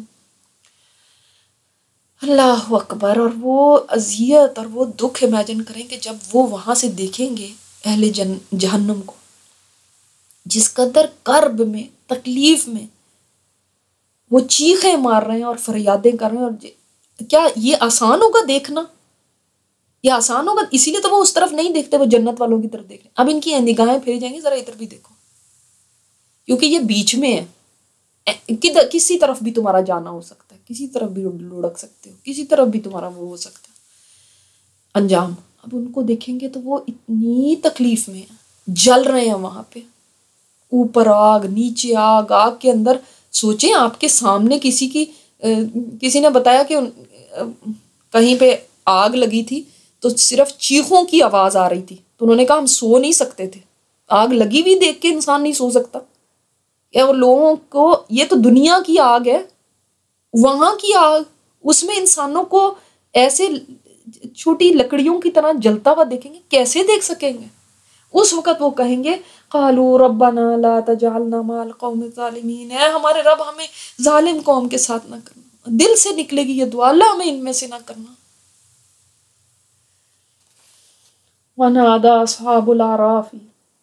اللہ اکبر، اور وہ اذیت اور وہ دکھ امیجن کریں کہ جب وہ وہاں سے دیکھیں گے اہل جہنم کو، جس قدر کرب میں، تکلیف میں وہ چیخیں مار رہے ہیں اور فریادیں کر رہے ہیں، اور کیا یہ آسان ہوگا دیکھنا؟ یہ آسان ہوگا؟ اسی لیے تو وہ اس طرف نہیں دیکھتے، وہ جنت والوں کی طرف دیکھ رہے ہیں۔ اب ان کی نگاہیں پھیری جائیں گی، ذرا ادھر بھی دیکھو، کیونکہ یہ بیچ میں ہے، کسی طرف بھی تمہارا جانا ہو سکتا ہے، کسی طرف بھی لڑک سکتے ہو، کسی طرف بھی تمہارا وہ ہو سکتا ہے انجام۔ اب ان کو دیکھیں گے تو وہ اتنی تکلیف میں ہیں، جل رہے ہیں وہاں پہ، اوپر آگ نیچے آگ، آگ کے اندر۔ سوچیں آپ کے سامنے کسی نے بتایا کہ کہیں پہ آگ لگی تھی تو صرف چیخوں کی آواز آ رہی تھی، تو انہوں نے کہا ہم سو نہیں سکتے تھے، آگ لگی ہوئی دیکھ کے انسان نہیں سو سکتا۔ اور لوگوں کو، یہ تو دنیا کی آگ ہے، وہاں کی آگ، اس میں انسانوں کو ایسے چھوٹی لکڑیوں کی طرح جلتا ہوا دیکھیں گے، کیسے دیکھ سکیں گے؟ اس وقت وہ کہیں گے قالوا ربنا لا تجعلنا مع القوم الظالمین، اے ہمارے رب ہمیں ظالم قوم کے ساتھ نہ کرنا۔ دل سے نکلے گی یہ دعا، اللہ ہمیں ان میں سے نہ کرنا۔ وَنَادَى أَصْحَابُ الْأَعْرَافِ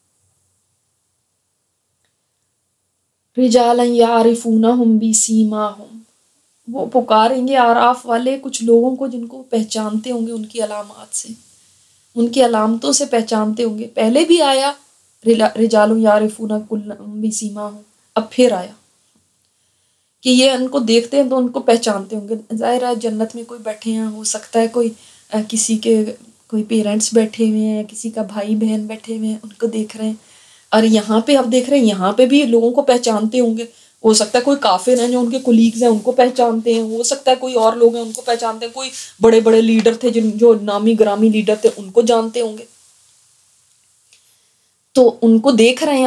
رِجَالًا يَعْرِفُونَهُمْ بِسِيمَاهُمْ، وہ پکاریں گے اعراف والے کچھ لوگوں کو جن کو پہچانتے ہوں گے ان کی علامات سے۔ ان کی علامتوں سے پہچانتے ہوں گے. پہلے بھی آیا رجال یعرفون کلہم بسیماہم، اب پھر آیا کہ یہ ان کو دیکھتے ہیں تو ان کو پہچانتے ہوں گے. ظاہر ہے جنت میں کوئی بیٹھے ہیں، ہو سکتا ہے کوئی کسی کے کوئی پیرنٹس بیٹھے ہوئے ہیں، کسی کا بھائی بہن بیٹھے ہوئے ہیں، ان کو دیکھ رہے ہیں. اور یہاں پہ اب دیکھ رہے ہیں یہاں پہ بھی لوگوں کو پہچانتے ہوں گے. ہو سکتا ہے کوئی کافر ہیں جو ان کے کولیگز ہیں ان کو پہچانتے ہیں، ہو سکتا ہے کوئی اور لوگ ہیں ان کو پہچانتے ہیں، کوئی بڑے بڑے لیڈر تھے جو نامی گرامی لیڈر تھے ان کو جانتے ہوں گے. تو ان کو دیکھ رہے ہیں.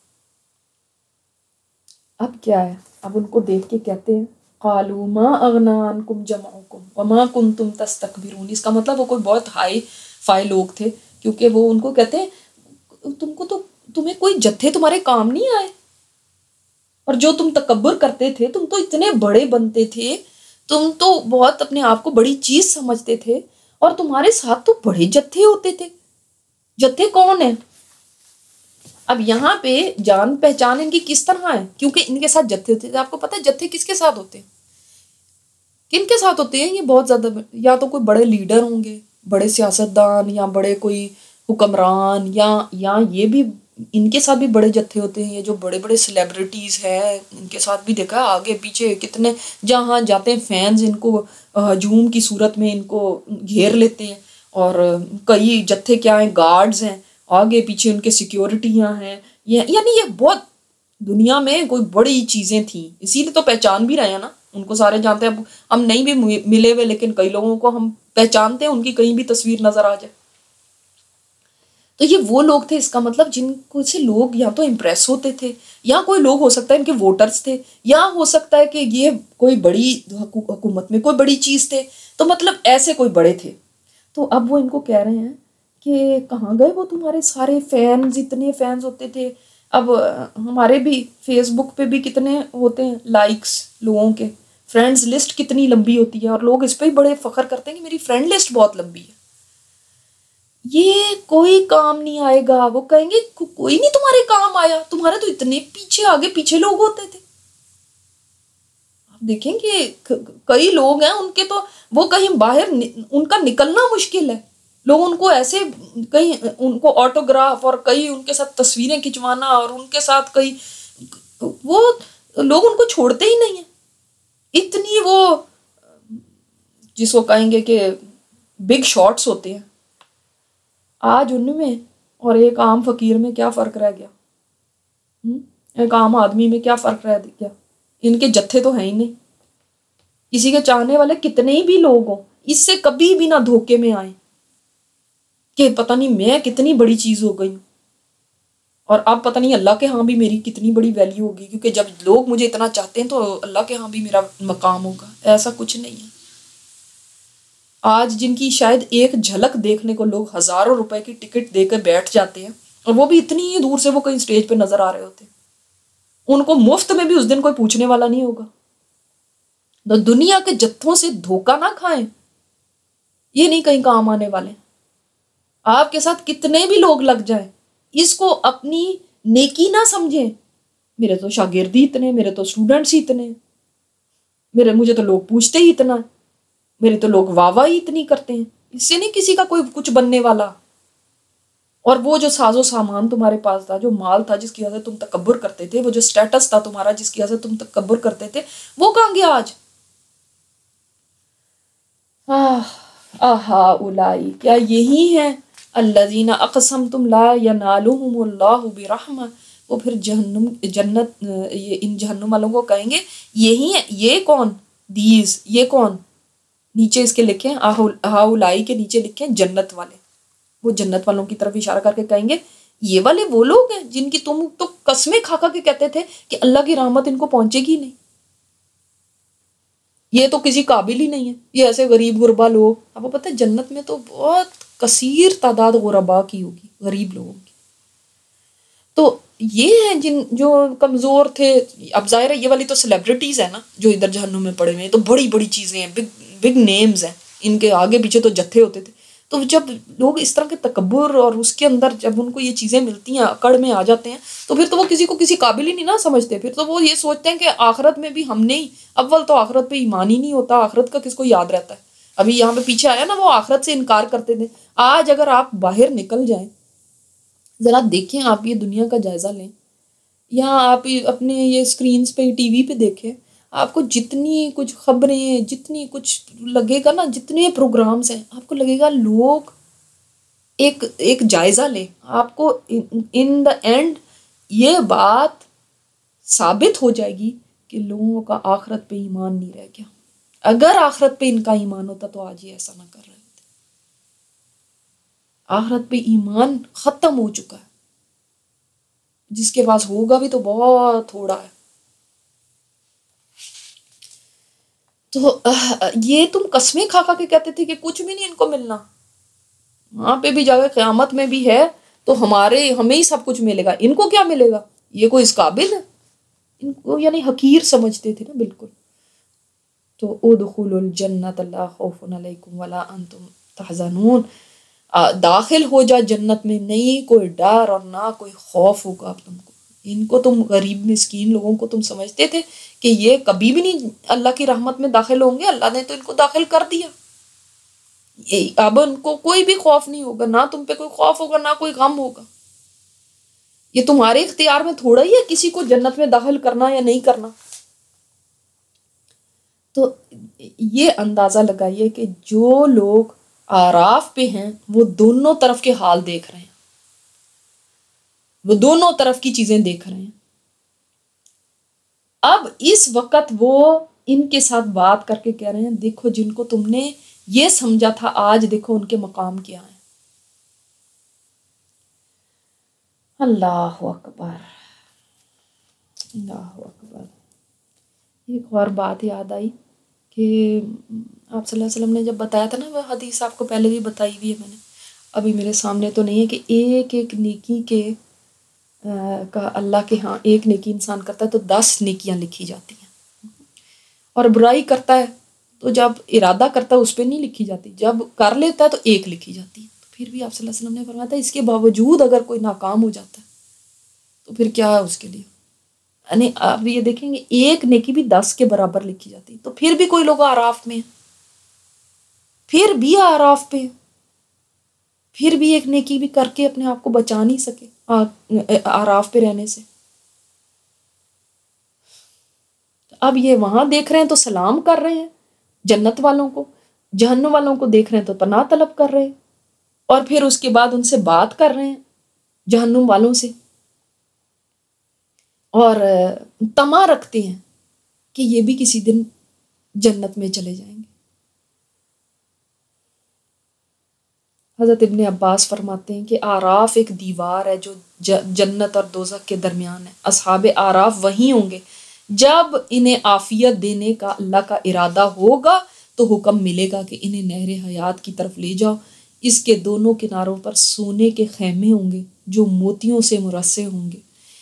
اب کیا ہے، اب ان کو دیکھ کے کہتے ہیں قالوا ما اغنی عنکم جمعکم وما کنتم تستکبرون. اس کا مطلب وہ کوئی بہت ہائی فائی لوگ تھے، کیونکہ وہ ان کو کہتے ہیں تمہیں کوئی جتھے تمہارے کام نہیں آئے، اور جو تم تکبر کرتے تھے، تم تو اتنے بڑے بنتے تھے، تم تو بہت اپنے آپ کو بڑی چیز سمجھتے تھے، اور تمہارے ساتھ تو بڑے جتھے ہوتے تھے. جتھے کون ہیں؟ اب یہاں پہ جان پہچان ان کی کس طرح ہے، کیونکہ ان کے ساتھ جتھے ہوتے تھے. آپ کو پتہ ہے جتھے کس کے ساتھ ہوتے ہیں، کن کے ساتھ ہوتے ہیں؟ یہ بہت زیادہ یا تو کوئی بڑے لیڈر ہوں گے، بڑے سیاستدان، یا بڑے کوئی حکمران، یا یہ بھی ان کے ساتھ بھی بڑے جتھے ہوتے ہیں. یہ جو بڑے بڑے سیلیبریٹیز ہیں ان کے ساتھ بھی دیکھا آگے پیچھے کتنے جہاں جاتے ہیں فینز ان کو ہجوم کی صورت میں ان کو گھیر لیتے ہیں. اور کئی جتھے کیا ہیں، گارڈز ہیں آگے پیچھے، ان کے سیکیورٹیاں ہیں. یعنی یہ بہت دنیا میں کوئی بڑی چیزیں تھیں، اسی لیے تو پہچان بھی رہے ہیں نا. ان کو سارے جانتے ہیں. اب ہم نہیں بھی ملے ہوئے لیکن کئی لوگوں کو ہم پہچانتے ہیں، ان کی کہیں بھی تصویر نظر آ جائے. تو یہ وہ لوگ تھے، اس کا مطلب جن کو سے لوگ یا تو امپریس ہوتے تھے، یا کوئی لوگ ہو سکتا ہے ان کے ووٹرز تھے، یا ہو سکتا ہے کہ یہ کوئی بڑی حکومت میں کوئی بڑی چیز تھے. تو مطلب ایسے کوئی بڑے تھے. تو اب وہ ان کو کہہ رہے ہیں کہ کہاں گئے وہ تمہارے سارے فینز، اتنے فینز ہوتے تھے. اب ہمارے بھی فیس بک پہ بھی کتنے ہوتے ہیں لائکس لوگوں کے، فرینڈز لسٹ کتنی لمبی ہوتی ہے، اور لوگ اس پہ ہی بڑے فخر کرتے ہیں کہ میری فرینڈ لسٹ بہت لمبی ہے. یہ کوئی کام نہیں آئے گا. وہ کہیں گے کوئی نہیں تمہارے کام آیا، تمہارے تو اتنے پیچھے آگے پیچھے لوگ ہوتے تھے. آپ دیکھیں کہ کئی لوگ ہیں ان کے تو وہ کہیں باہر ان کا نکلنا مشکل ہے. لوگ ان کو ایسے کہیں ان کو آٹوگراف اور کئی ان کے ساتھ تصویریں کھنچوانا، اور ان کے ساتھ کئی وہ لوگ ان کو چھوڑتے ہی نہیں ہیں. اتنی وہ جس کو کہیں گے کہ بگ شاٹس ہوتے ہیں. آج ان میں اور ایک عام فقیر میں کیا فرق رہ گیا؟ ایک عام آدمی میں کیا فرق رہ گیا؟ ان کے جتھے تو ہیں ہی نہیں. کسی کے چاہنے والے کتنے ہی بھی لوگ ہوں، اس سے کبھی بھی نہ دھوکے میں آئیں کہ پتہ نہیں میں کتنی بڑی چیز ہو گئی ہوں، اور اب پتہ نہیں اللہ کے ہاں بھی میری کتنی بڑی ویلیو ہوگی، کیونکہ جب لوگ مجھے اتنا چاہتے ہیں تو اللہ کے ہاں بھی میرا مقام ہوگا. ایسا کچھ نہیں ہے. آج جن کی شاید ایک جھلک دیکھنے کو لوگ ہزاروں روپے کی ٹکٹ دے کے بیٹھ جاتے ہیں، اور وہ بھی اتنی ہی دور سے وہ کہیں اسٹیج پہ نظر آ رہے ہوتے ہیں، ان کو مفت میں بھی اس دن کوئی پوچھنے والا نہیں ہوگا. تو دنیا کے جتھوں سے دھوکہ نہ کھائیں، یہ نہیں کہیں کام آنے والے. آپ کے ساتھ کتنے بھی لوگ لگ جائیں، اس کو اپنی نیکی نہ سمجھیں. میرے تو شاگردی اتنے، میرے تو اسٹوڈنٹس ہی اتنے، مجھے تو لوگ پوچھتے ہی اتنا، میرے تو لوگ واہ واہ ہی اتنی کرتے ہیں. اس سے نہیں کسی کا کوئی کچھ بننے والا. اور وہ جو ساز و سامان تمہارے پاس تھا، جو مال تھا جس کی وجہ سے تم تکبر کرتے تھے، وہ جو سٹیٹس تھا تمہارا جس کی وجہ سے تم تکبر کرتے تھے، وہ کہاں گیا آج؟ اولئی، کیا یہی ہیں الذین اقسمتم لا ینالہم اللہ برحمہ. وہ پھر جنت ان جہنم والوں کو کہیں گے یہی ہے. یہ کون؟ دیز، یہ کون؟ نیچے اس کے لکھیں ہاؤلائی کے نیچے لکھیں جنت والے. وہ جنت والوں کی طرف اشارہ کر کے کہیں گے یہ والے وہ لوگ ہیں جن کی تم تو قسمیں کھا کھا کے کہتے تھے کہ اللہ کی رحمت ان کو پہنچے گی نہیں، یہ تو کسی قابل ہی نہیں ہے، یہ ایسے غریب غربا لوگ. آپ کو پتہ ہے جنت میں تو بہت کثیر تعداد غربا کی ہوگی، غریب لوگوں کی. تو یہ ہیں جو کمزور تھے. اب ظاہر ہے یہ والی تو سیلیبریٹیز ہیں نا جو ادھر جہنم میں پڑے ہوئے ہیں، تو بڑی بڑی چیزیں ہیں، بگ نیمز ہیں. ان کے آگے پیچھے تو جتھے ہوتے تھے. تو جب لوگ اس طرح کے تکبر اور اس کے اندر جب ان کو یہ چیزیں ملتی ہیں، اکڑ میں آ جاتے ہیں، تو پھر تو وہ کسی کو کسی قابل ہی نہیں نہ سمجھتے. پھر تو وہ یہ سوچتے ہیں کہ آخرت میں بھی ہم نہیں. اول تو آخرت پہ ایمان ہی نہیں ہوتا، آخرت کا کس کو یاد رہتا ہے. ابھی یہاں پہ پیچھے آیا نا وہ آخرت سے انکار کرتے تھے. آج اگر آپ باہر نکل جائیں، ذرا دیکھیں، آپ یہ دنیا کا جائزہ لیں، یا آپ اپنے یہ اسکرینس پہ ٹی وی پہ دیکھیں، آپ کو جتنی کچھ خبریں، جتنی کچھ لگے گا نا، جتنے پروگرامز ہیں، آپ کو لگے گا لوگ ایک جائزہ لیں، آپ کو ان دا اینڈ یہ بات ثابت ہو جائے گی کہ لوگوں کا آخرت پہ ایمان نہیں رہ گیا۔ اگر آخرت پہ ان کا ایمان ہوتا تو آج یہ ایسا نہ کر رہے ہوتے۔ آخرت پہ ایمان ختم ہو چکا ہے، جس کے پاس ہوگا بھی تو بہت تھوڑا ہے۔ تو یہ تم قسمیں کھا کھا کے کہتے تھے کہ کچھ بھی نہیں ان کو ملنا، وہاں پہ بھی جا کے قیامت میں بھی ہے تو ہمیں ہی سب کچھ ملے گا، ان کو کیا ملے گا، یہ کوئی اس قابل ہے؟ ان کو یعنی حقیر سمجھتے تھے نا بالکل۔ تو ادخلوا الجنت لا خوف علیکم ولا انتم تحزنون، داخل ہو جا جنت میں، نہیں کوئی ڈر اور نہ کوئی خوف ہوگا تم کو۔ ان کو تم غریب مسکین لوگوں کو تم سمجھتے تھے کہ یہ کبھی بھی نہیں اللہ کی رحمت میں داخل ہوں گے، اللہ نے تو ان کو داخل کر دیا، اب ان کو کوئی بھی خوف نہیں ہوگا، نہ تم پہ کوئی خوف ہوگا نہ کوئی غم ہوگا۔ یہ تمہارے اختیار میں تھوڑا ہی ہے کسی کو جنت میں داخل کرنا یا نہیں کرنا۔ تو یہ اندازہ لگائیے کہ جو لوگ آراف پہ ہیں وہ دونوں طرف کے حال دیکھ رہے ہیں، وہ دونوں طرف کی چیزیں دیکھ رہے ہیں۔ اب اس وقت وہ ان کے ساتھ بات کر کے کہہ رہے ہیں، دیکھو جن کو تم نے یہ سمجھا تھا، آج دیکھو ان کے مقام کیا ہے۔ اللہ اکبر، اللہ اکبر۔ ایک اور بات یاد آئی کہ آپ صلی اللہ علیہ وسلم نے جب بتایا تھا نا، وہ حدیث آپ کو پہلے بھی بتائی ہوئی ہے میں نے، ابھی میرے سامنے تو نہیں ہے، کہ ایک ایک نیکی کے کا اللہ کے ہاں ایک نیکی انسان کرتا ہے تو 10 نیکیاں لکھی جاتی ہیں، اور برائی کرتا ہے تو جب ارادہ کرتا ہے اس پہ نہیں لکھی جاتی، جب کر لیتا ہے تو ایک لکھی جاتی ہے۔ تو پھر بھی آپ صلی اللہ علیہ وسلم نے فرمایا تھا اس کے باوجود اگر کوئی ناکام ہو جاتا ہے تو پھر کیا ہے اس کے لیے، یعنی آپ یہ دیکھیں گے ایک نیکی بھی 10 کے برابر لکھی جاتی ہے۔ تو پھر بھی کوئی لوگ آراف میں ہیں، پھر بھی آراف پہ ہیں، پھر بھی ایک نیکی بھی کر کے اپنے آپ کو بچا نہیں سکے آراف پہ رہنے سے۔ اب یہ وہاں دیکھ رہے ہیں تو سلام کر رہے ہیں جنت والوں کو، جہنم والوں کو دیکھ رہے ہیں تو پناہ طلب کر رہے ہیں، اور پھر اس کے بعد ان سے بات کر رہے ہیں جہنم والوں سے، اور طمع رکھتے ہیں کہ یہ بھی کسی دن جنت میں چلے جائیں گے۔ حضرت ابن عباس فرماتے ہیں کہ آراف ایک دیوار ہے جو جنت اور دوزخ کے درمیان ہے، اصحاب آراف وہیں ہوں گے، جب انہیں عافیت دینے کا اللہ کا ارادہ ہوگا تو حکم ملے گا کہ انہیں نہر حیات کی طرف لے جاؤ، اس کے دونوں کناروں پر سونے کے خیمے ہوں گے جو موتیوں سے مرصع ہوں گے،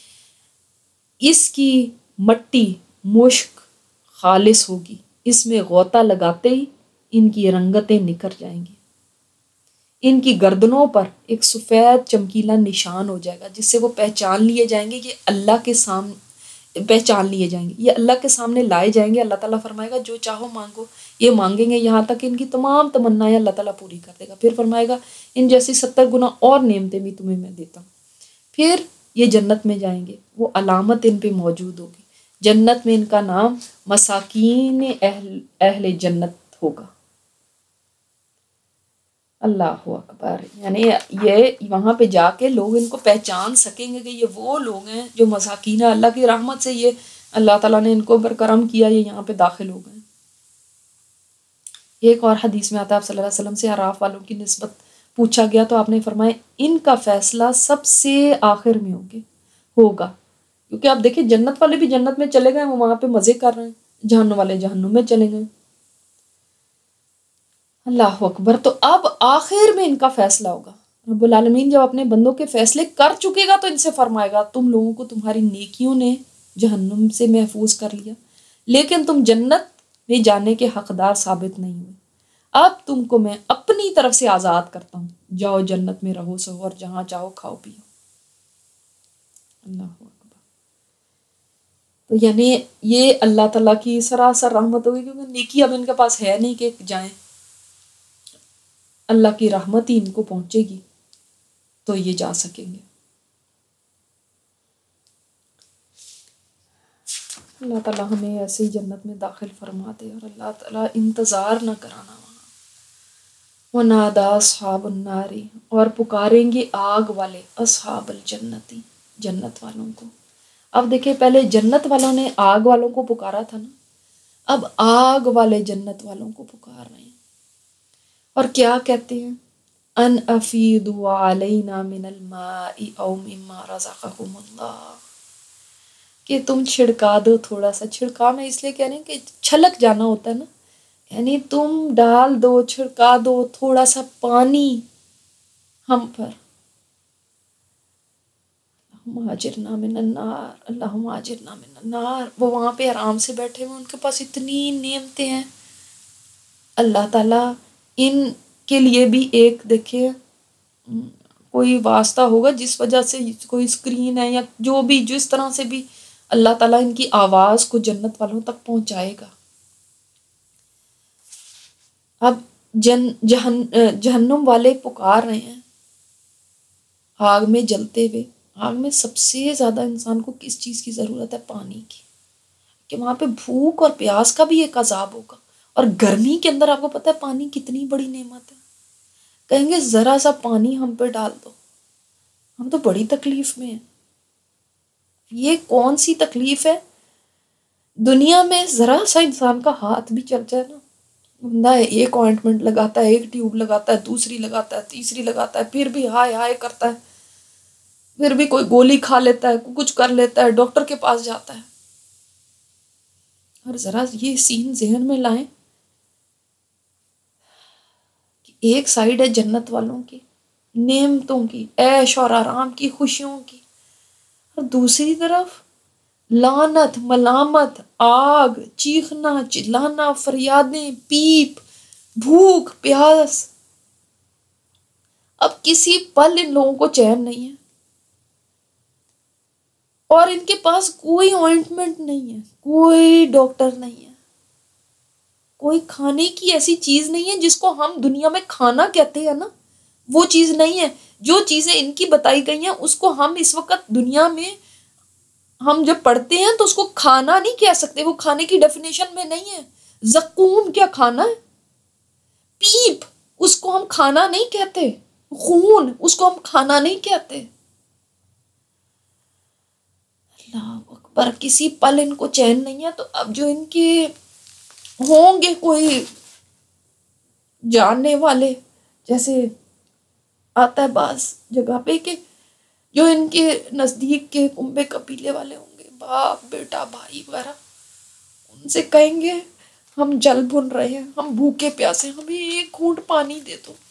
اس کی مٹی مشک خالص ہوگی، اس میں غوطہ لگاتے ہی ان کی رنگتیں نکھر جائیں گی، ان کی گردنوں پر ایک سفید چمکیلا نشان ہو جائے گا جس سے وہ پہچان لیے جائیں گے، کہ اللہ کے سامنے پہچان لیے جائیں گے، یہ اللہ کے سامنے لائے جائیں گے۔ اللہ تعالیٰ فرمائے گا جو چاہو مانگو، یہ مانگیں گے یہاں تک کہ ان کی تمام تمنائیں اللہ تعالیٰ پوری کر دے گا، پھر فرمائے گا ان جیسی 70 گنا اور نعمتیں بھی تمہیں میں دیتا ہوں۔ پھر یہ جنت میں جائیں گے، وہ علامت ان پہ موجود ہوگی، جنت میں ان کا نام مساکین اہل جنت ہوگا۔ اللہ اکبر، یعنی یہ وہاں پہ جا کے لوگ ان کو پہچان سکیں گے کہ یہ وہ لوگ ہیں جو مساکین، اللہ کی رحمت سے یہ اللہ تعالیٰ نے ان کو برکرم کیا، یہ یہاں پہ داخل ہو گئے۔ ایک اور حدیث میں آتا ہے آپ صلی اللہ علیہ وسلم سے اعراف والوں کی نسبت پوچھا گیا تو آپ نے فرمایا ان کا فیصلہ سب سے آخر میں ہوگا، کیونکہ آپ دیکھیں جنت والے بھی جنت میں چلے گئے، وہ وہاں پہ مزے کر رہے ہیں، جہنم والے جہنم میں چلے گئے۔ اللہ اکبر، تو اب آخر میں ان کا فیصلہ ہوگا۔ رب العالمین جب اپنے بندوں کے فیصلے کر چکے گا تو ان سے فرمائے گا تم لوگوں کو تمہاری نیکیوں نے جہنم سے محفوظ کر لیا، لیکن تم جنت میں جانے کے حقدار ثابت نہیں ہوئے، اب تم کو میں اپنی طرف سے آزاد کرتا ہوں، جاؤ جنت میں رہو سہو اور جہاں چاہو کھاؤ پیو۔ اللہ اکبر، تو یعنی یہ اللہ تعالیٰ کی سراسر رحمت ہوگی، کیونکہ نیکی اب ان کے پاس ہے نہیں کہ جائیں۔ اللہ کی رحمت ہی ان کو پہنچے گی تو یہ جا سکیں گے۔ اللہ تعالیٰ ہمیں ایسے ہی جنت میں داخل فرما دے، اور اللہ تعالیٰ انتظار نہ کرانا وہاں۔ وَنَادَى أَصْحَابُ النَّارِ، اور پکاریں گے آگ والے، اصحاب الجنتی، جنت والوں کو۔ اب دیکھیں، پہلے جنت والوں نے آگ والوں کو پکارا تھا نا، اب آگ والے جنت والوں کو پکار رہے ہیں، اور کیا کہتے ہیں؟ ان افیدوا علینا من الماء او مما رزقکم اللہ، کہ تم چھڑکا دو تھوڑا سا، چھڑکا میں اس لیے کہہ رہے ہیں کہ چھلک جانا ہوتا ہے نا، یعنی تم ڈال دو، چھڑکا دو تھوڑا سا پانی ہم پر، اللہم اجرنا من النار، اللہم اجرنا من النار۔ وہ وہاں پہ آرام سے بیٹھے ہوئے، ان کے پاس اتنی نعمتیں ہیں، اللہ تعالیٰ ان کے لیے بھی ایک دیکھے کوئی واسطہ ہوگا جس وجہ سے کوئی اسکرین ہے یا جو بھی جس طرح سے بھی اللہ تعالیٰ ان کی آواز کو جنت والوں تک پہنچائے گا۔ اب جہنم والے پکار رہے ہیں آگ میں جلتے ہوئے۔ آگ میں سب سے زیادہ انسان کو کس چیز کی ضرورت ہے؟ پانی کی، کہ وہاں پہ بھوک اور پیاس کا بھی ایک عذاب ہوگا، اور گرمی کے اندر آپ کو پتہ ہے پانی کتنی بڑی نعمت ہے۔ کہیں گے ذرا سا پانی ہم پہ ڈال دو، ہم تو بڑی تکلیف میں ہیں۔ یہ کون سی تکلیف ہے؟ دنیا میں ذرا سا انسان کا ہاتھ بھی چل جائے نا، بندہ ایک آئنٹمنٹ لگاتا ہے، ایک ٹیوب لگاتا ہے، دوسری لگاتا ہے، تیسری لگاتا ہے، پھر بھی ہائے ہائے کرتا ہے، پھر بھی کوئی گولی کھا لیتا ہے، کچھ کر لیتا ہے، ڈاکٹر کے پاس جاتا ہے۔ اور ذرا یہ سین ذہن میں لائیں کہ ایک سائیڈ ہے جنت والوں کی، نعمتوں کی، عیش اور آرام کی، خوشیوں کی، اور دوسری طرف لعنت، ملامت، آگ، چیخنا، چلانا، فریادیں، پیپ، بھوک، پیاس۔ اب کسی پل ان لوگوں کو چین نہیں ہے، اور ان کے پاس کوئی آئنٹمنٹ نہیں ہے، کوئی ڈاکٹر نہیں ہے، کوئی کھانے کی ایسی چیز نہیں ہے جس کو ہم دنیا میں کھانا کہتے ہیں نا، وہ چیز نہیں ہے۔ جو چیزیں ان کی بتائی گئی ہیں اس کو ہم اس وقت دنیا میں ہم جب پڑھتے ہیں تو اس کو کھانا نہیں کہہ سکتے، وہ کھانے کی ڈیفینیشن میں نہیں ہے۔ زقوم کیا کھانا ہے؟ پیپ اس کو ہم کھانا نہیں کہتے، خون اس کو ہم کھانا نہیں کہتے۔ اللہ اکبر، کسی پل ان کو چین نہیں ہے۔ تو اب جو ان کے ہوں گے کوئی جاننے والے، جیسے آتا ہے بعض جگہ پہ کہ جو ان کے نزدیک کے کنبے قبیلے والے ہوں گے، باپ بیٹا بھائی وغیرہ، ان سے کہیں گے ہم جل بھن رہے ہیں، ہم بھوکے پیاسے، ہمیں ایک گھونٹ پانی دے دو،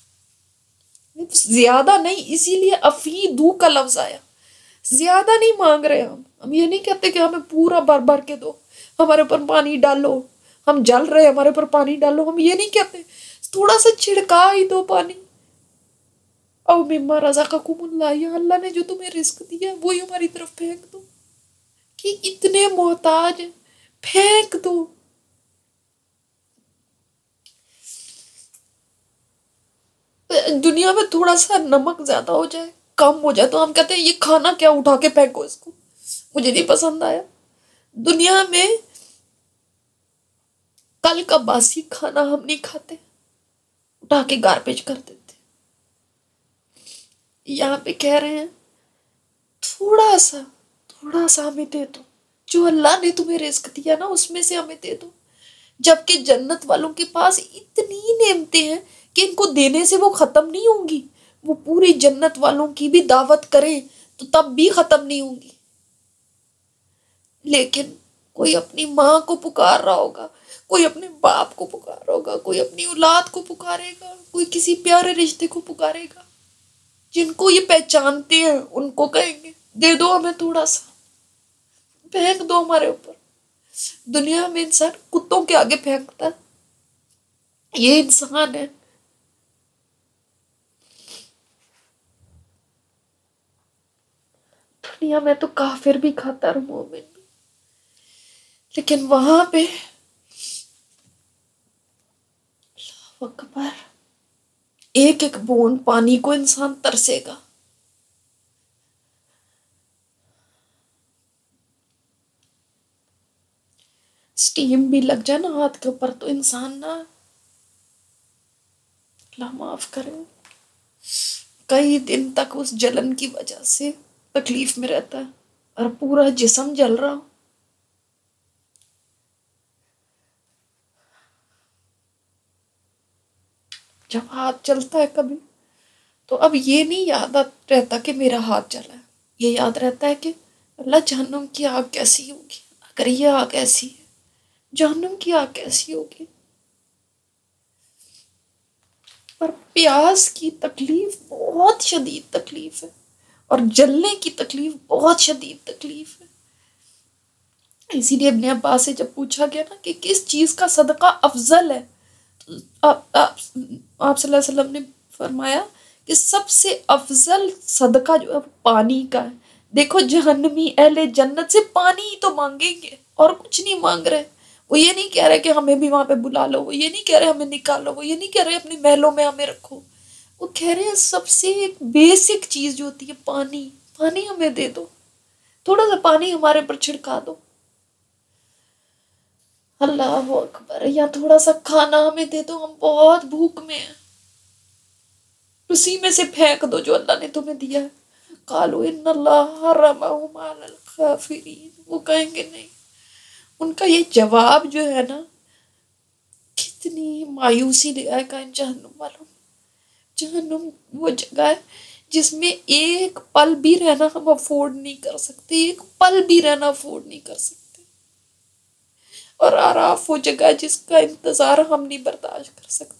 زیادہ نہیں۔ اسی لیے افیدو کا لفظ آیا، زیادہ نہیں مانگ رہے ہم یہ نہیں کہتے کہ ہمیں پورا بھر بھر کے دو، ہمارے اوپر پانی ڈالو، ہم جل رہے ہمارے اوپر پانی ڈالو، ہم یہ نہیں کہتے، تھوڑا سا چھڑکا ہی دو پانی۔ او مما رزقکم اللہ، یا اللہ نے جو تمہیں رزق دیا وہی ہماری طرف پھینک دو، کہ اتنے محتاج ہیں، پھینک دو۔ دنیا میں تھوڑا سا نمک زیادہ ہو جائے، کم ہو جائے تو ہم کہتے ہیں یہ کھانا کیا، اٹھا کے پھینکو اس کو، مجھے نہیں پسند آیا۔ دنیا میں کل کا باسی کھانا ہم نہیں کھاتے، اٹھا کے گاربیج کر دیتے۔ یہاں پہ کہہ رہے ہیں تھوڑا سا ہمیں دے دو، جو اللہ نے تمہیں رزق دیا نا اس میں سے ہمیں دے دو۔ جبکہ جنت والوں کے پاس اتنی نعمتیں ہیں کہ ان کو دینے سے وہ ختم نہیں ہوں گی، وہ پوری جنت والوں کی بھی دعوت کریں تو تب بھی ختم نہیں ہوں گی۔ لیکن کوئی اپنی ماں کو پکار رہا ہوگا، کوئی اپنے باپ کو پکار رہا ہوگا، کوئی اپنی اولاد کو پکارے گا، کوئی کسی پیارے رشتے کو پکارے گا، جن کو یہ پہچانتے ہیں ان کو کہیں گے دے دو ہمیں تھوڑا سا، پھینک دو ہمارے اوپر۔ دنیا میں انسان کتوں کے آگے پھینکتا ہے، یہ انسان ہے۔ دنیا میں تو کافر بھی کھاتا اور مومن بھی، لیکن وہاں پہ اللہ اکبر، ایک ایک بوند پانی کو انسان ترسے گا. اسٹیم بھی لگ جائے نا ہاتھ کے اوپر تو انسان نا، اللہ معاف کرے، کئی دن تک اس جلن کی وجہ سے تکلیف میں رہتا ہے اور پورا جسم جل رہا ہو. جب ہاتھ چلتا ہے کبھی تو اب یہ نہیں یاد رہتا کہ میرا ہاتھ جلا ہے، یہ یاد رہتا ہے کہ اللہ جہنم کی آگ کیسی ہوگی اگر یہ آگ ایسی ہے، جہنم کی آگ کیسی ہوگی. پر پیاس کی تکلیف بہت شدید تکلیف ہے اور جلنے کی تکلیف بہت شدید تکلیف ہے. اسی لیے ابن عباس سے جب پوچھا گیا نا کہ کس چیز کا صدقہ افضل ہے، تو آپ صلی اللہ علیہ وسلم نے فرمایا کہ سب سے افضل صدقہ جو ہے وہ پانی کا ہے. دیکھو جہنمی اہل جنت سے پانی ہی تو مانگیں گے اور کچھ نہیں مانگ رہے. وہ یہ نہیں کہہ رہے کہ ہمیں بھی وہاں پہ بلا لو، وہ یہ نہیں کہہ رہے ہمیں نکالو، وہ یہ نہیں کہہ رہے اپنے محلوں میں ہمیں رکھو. وہ کہہ رہے ہیں سب سے ایک بیسک چیز جو ہوتی ہے پانی، پانی ہمیں دے دو، تھوڑا سا پانی ہمارے پر چھڑکا دو. اللہ اکبر. یا تھوڑا سا کھانا ہمیں دے دو، ہم بہت بھوک میں ہیں، اسی میں سے پھینک دو جو اللہ نے تمہیں دیا ہے. قالوا ان اللہ حرمہم علی الکافرین. وہ کہیں گے نہیں. ان کا یہ جواب جو ہے نا، کتنی مایوسی لے آئے گا ان جہنم والوں. جہنم وہ جگہ ہے جس میں ایک پل بھی رہنا ہم افورڈ نہیں کر سکتے، ایک پل بھی رہنا افورڈ نہیں کر سکتے. اور آراف وہ جگہ ہے جس کا انتظار ہم نہیں برداشت کر سکتے.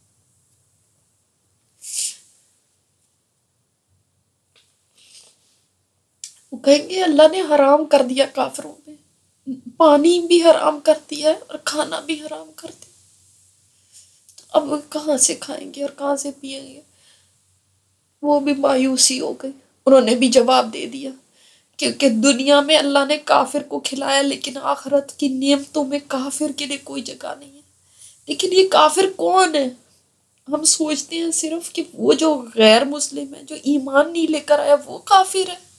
وہ کہیں گے اللہ نے حرام کر دیا کافروں میں، پانی بھی حرام کر دیا ہے اور کھانا بھی حرام کر دیا. اب وہ کہاں سے کھائیں گے اور کہاں سے پیئیں گے؟ وہ بھی مایوسی ہو گئی. انہوں نے بھی جواب دے دیا کیونکہ دنیا میں اللہ نے کافر کو کھلایا، لیکن آخرت کی نعمتوں میں کافر کے لیے کوئی جگہ نہیں ہے. لیکن یہ کافر کون ہے؟ ہم سوچتے ہیں صرف کہ وہ جو غیر مسلم ہے، جو ایمان نہیں لے کر آیا، وہ کافر ہے.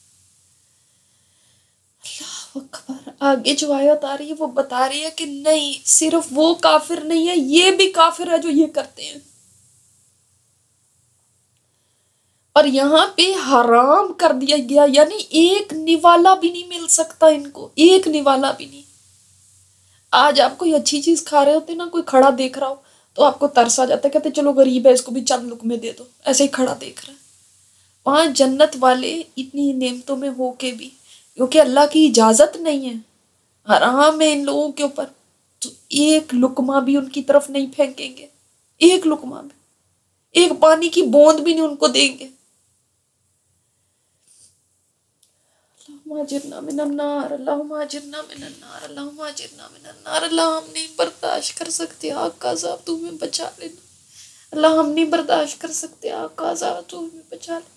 اللہ اکبر. آگے جو آیت آ رہی ہے وہ بتا رہی ہے کہ نہیں، صرف وہ کافر نہیں ہے، یہ بھی کافر ہے جو یہ کرتے ہیں. اور یہاں پہ حرام کر دیا گیا، یعنی ایک نوالا بھی نہیں مل سکتا ان کو، ایک نوالا بھی نہیں. آج آپ کوئی اچھی چیز کھا رہے ہوتے نا، کوئی کھڑا دیکھ رہا ہو تو آپ کو ترس آ جاتا ہے، کہتے چلو غریب ہے اس کو بھی چند لقمے دے دو، ایسے ہی کھڑا دیکھ رہا ہے. وہاں جنت والے اتنی نعمتوں میں ہو کے بھی، کیونکہ اللہ کی اجازت نہیں ہے، حرام ہے ان لوگوں کے اوپر، تو ایک لقمہ بھی ان کی طرف نہیں پھینکیں گے، ایک لقمہ بھی، ایک پانی کی بوند بھی نہیں ان کو دیں گے. اللہم اجرنا من النار، اللہم اجرنا من النار، اللہم اجرنا من النار. اللہ ہم نہیں برداشت کر سکتے آگ کا عذاب، تو ہمیں بچا لینا. اللہ ہم نہیں برداشت کر سکتے آگ کا عذاب، تو ہمیں بچا لینا.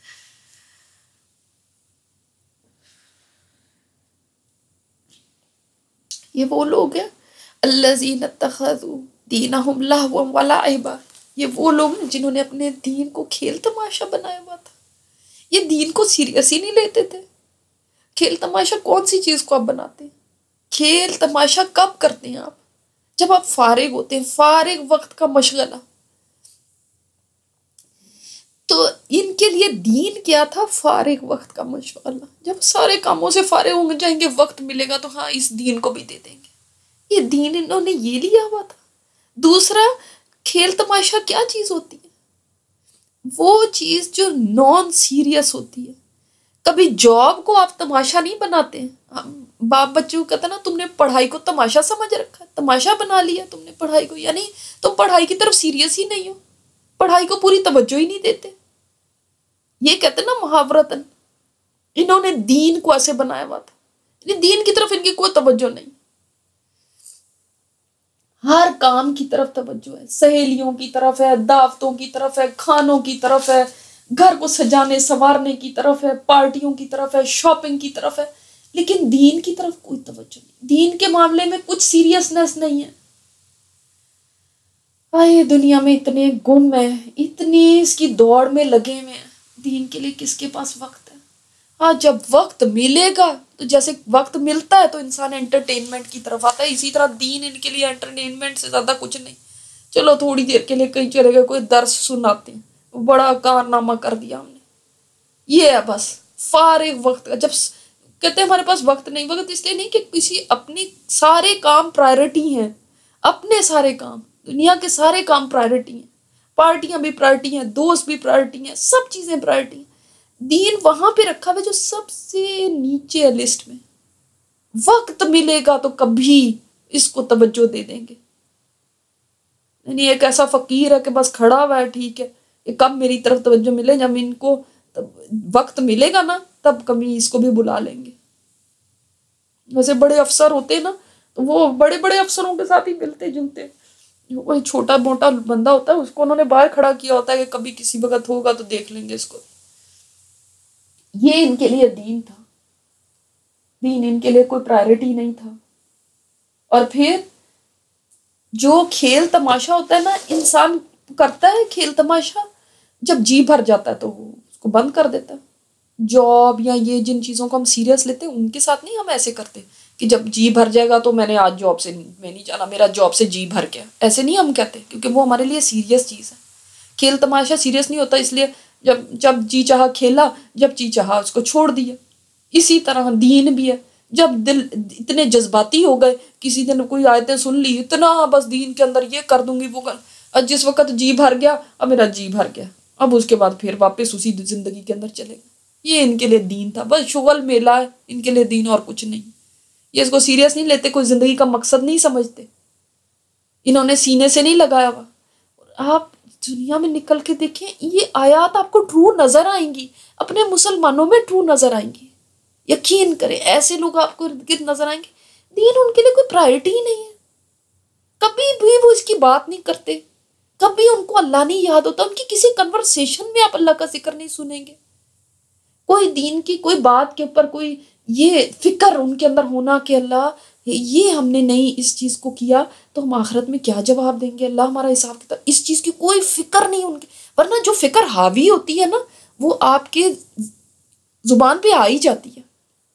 یہ وہ لوگ ہیں الذین اتخذوا دینہم لہوا ولعبا. یہ وہ لوگ ہیں جنہوں نے اپنے دین کو کھیل تماشا بنایا ہوا تھا. یہ دین کو سیریس ہی نہیں لیتے تھے. کھیل تماشا کون سی چیز کو آپ بناتے ہیں؟ کھیل تماشا کب کرتے ہیں آپ؟ جب آپ فارغ ہوتے ہیں، فارغ وقت کا مشغلہ. تو ان کے لیے دین کیا تھا؟ فارغ وقت کا مشغلہ. جب سارے کاموں سے فارغ ہو جائیں گے، وقت ملے گا تو ہاں اس دین کو بھی دے دیں گے. یہ دین انہوں نے یہ لیا ہوا تھا. دوسرا، کھیل تماشا کیا چیز ہوتی ہے؟ وہ چیز جو نان سیریس ہوتی ہے. کبھی جاب کو آپ تماشا نہیں بناتے ہیں. باپ بچوں کو کہتا نا تم نے پڑھائی کو تماشا سمجھ رکھا ہے، تماشا بنا لیا تم نے پڑھائی کو، یعنی تم پڑھائی کی طرف سیریس ہی نہیں ہو، پڑھائی کو پوری توجہ ہی نہیں دیتے. یہ کہتے نا محاورتاً، انہوں نے دین کو ایسے بنایا ہوا تھا، یعنی دین کی طرف ان کی کوئی توجہ نہیں. ہر کام کی طرف توجہ ہے، سہیلیوں کی طرف ہے، دعوتوں کی طرف ہے، کھانوں کی طرف ہے، گھر کو سجانے سنوارنے کی طرف ہے، پارٹیوں کی طرف ہے، شاپنگ کی طرف ہے، لیکن دین کی طرف کوئی توجہ نہیں. دین کے معاملے میں کچھ سیریسنس نہیں ہے. آئے دنیا میں اتنے گم ہیں، اتنی اس کی دوڑ میں لگے ہوئے ہیں، دین کے لیے کس کے پاس وقت ہے؟ ہاں جب وقت ملے گا تو جیسے وقت ملتا ہے تو انسان انٹرٹینمنٹ کی طرف آتا ہے، اسی طرح دین ان کے لیے انٹرٹینمنٹ سے زیادہ کچھ نہیں. چلو تھوڑی دیر کے لیے کہیں چلے گئے، کوئی درس سناتے ہیں، بڑا کارنامہ کر دیا ہم نے. یہ ہے بس فارغ وقت کا. جب کہتے ہیں ہمارے پاس وقت نہیں، وقت اس لیے نہیں کہ کسی اپنی سارے کام پرائرٹی ہیں، اپنے سارے کام، دنیا کے سارے کام پرائرٹی ہیں، پارٹیاں بھی پرائرٹی ہیں، دوست بھی پرائرٹی ہیں، سب چیزیں پرائرٹی ہیں. دین وہاں پہ رکھا ہوا جو سب سے نیچے ہے لسٹ میں. وقت ملے گا تو کبھی اس کو توجہ دے دیں گے. یعنی ایک ایسا فقیر ہے کہ بس کھڑا ہوا ہے، ٹھیک ہے، یہ کب میری طرف توجہ ملے، جب ان کو وقت ملے گا نا تب کبھی اس کو بھی بلا لیں گے. ویسے بڑے افسر ہوتے ہیں نا تو وہ بڑے بڑے افسروں کے ساتھ ہی ملتے جلتے، وہی چھوٹا موٹا بندہ ہوتا ہے اس کو انہوں نے باہر کھڑا کیا ہوتا ہے کہ کبھی کسی وقت ہوگا تو دیکھ لیں گے اس کو. یہ ان کے لیے دین تھا، دین ان کے لیے کوئی پرائرٹی نہیں تھا. اور پھر جو کھیل تماشا ہوتا ہے نا، انسان کرتا ہے کھیل تماشا جب جی بھر جاتا ہے تو وہ اس کو بند کر دیتا ہے. جاب یا یہ جن چیزوں کو ہم سیریس لیتے ہیں ان کے ساتھ نہیں ہم ایسے کرتے کہ جب جی بھر جائے گا تو میں نے آج جاب سے میں نہیں جانا، میرا جاب سے جی بھر گیا، ایسے نہیں ہم کہتے، کیونکہ وہ ہمارے لیے سیریس چیز ہے. کھیل تماشا سیریس نہیں ہوتا، اس لیے جب جب جی چاہا کھیلا، جب جی چاہا اس کو چھوڑ دیا. اسی طرح دین بھی ہے، جب دل اتنے جذباتی ہو گئے، کسی دن کوئی آیتیں سن لی، اتنا بس دین کے اندر یہ کر دوں گی وہ کر، اور جس وقت جی بھر گیا، اب میرا جی بھر گیا، اب اس کے بعد پھر واپس اسی زندگی کے اندر چلے گا. یہ ان کے لیے دین تھا، بس شغل میلہ ہے ان کے لیے، دین اور کچھ نہیں. یہ اس کو سیریس نہیں لیتے، کوئی زندگی کا مقصد نہیں سمجھتے، انہوں نے سینے سے نہیں لگایا ہوا. آپ دنیا میں نکل کے دیکھیں، یہ آیات آپ کو ٹرو نظر آئیں گی، اپنے مسلمانوں میں ٹرو نظر آئیں گی. یقین کریں ایسے لوگ آپ کو ارد گرد نظر آئیں گے، دین ان کے لیے کوئی پرائرٹی ہی نہیں ہے. کبھی بھی وہ اس کی بات نہیں کرتے، کبھی ان کو اللہ نہیں یاد ہوتا، ان کی کسی کنورسیشن میں آپ اللہ کا ذکر نہیں سنیں گے. کوئی دین کی کوئی بات کے اوپر کوئی یہ فکر ان کے اندر ہونا کہ اللہ یہ ہم نے نہیں اس چیز کو کیا تو ہم آخرت میں کیا جواب دیں گے، اللہ ہمارا حساب کتاب، اس چیز کی کوئی فکر نہیں ان کی. ورنہ جو فکر حاوی ہوتی ہے نا وہ آپ کے زبان پہ آ ہی جاتی ہے.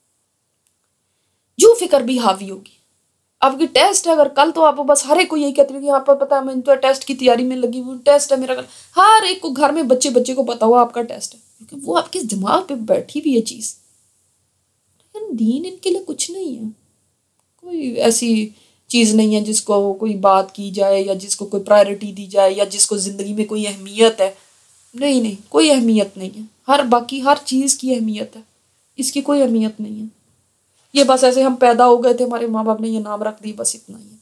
جو فکر بھی حاوی ہوگی، آپ کی ٹیسٹ ہے اگر کل، تو آپ بس ہر ایک کو یہی کہتے ہیں کہ آپ کو پتا ہے میں تو ٹیسٹ کی تیاری میں لگی ہوں، ٹیسٹ ہے میرا کل. ہر ایک کو گھر میں بچے کو پتا ہوا آپ کا ٹیسٹ ہے، کیونکہ وہ آپ کے دماغ پہ بیٹھی ہوئی یہ چیز. لیکن دین ان کے لیے کچھ نہیں ہے، کوئی ایسی چیز نہیں ہے جس کو کوئی بات کی جائے یا جس کو کوئی پرائرٹی دی جائے یا جس کو زندگی میں کوئی اہمیت ہے. نہیں کوئی اہمیت نہیں ہے، باقی ہر چیز کی اہمیت ہے، اس کی کوئی اہمیت نہیں ہے. یہ بس ایسے ہم پیدا ہو گئے تھے، ہمارے ماں باپ نے یہ نام رکھ دی، بس اتنا ہی ہے.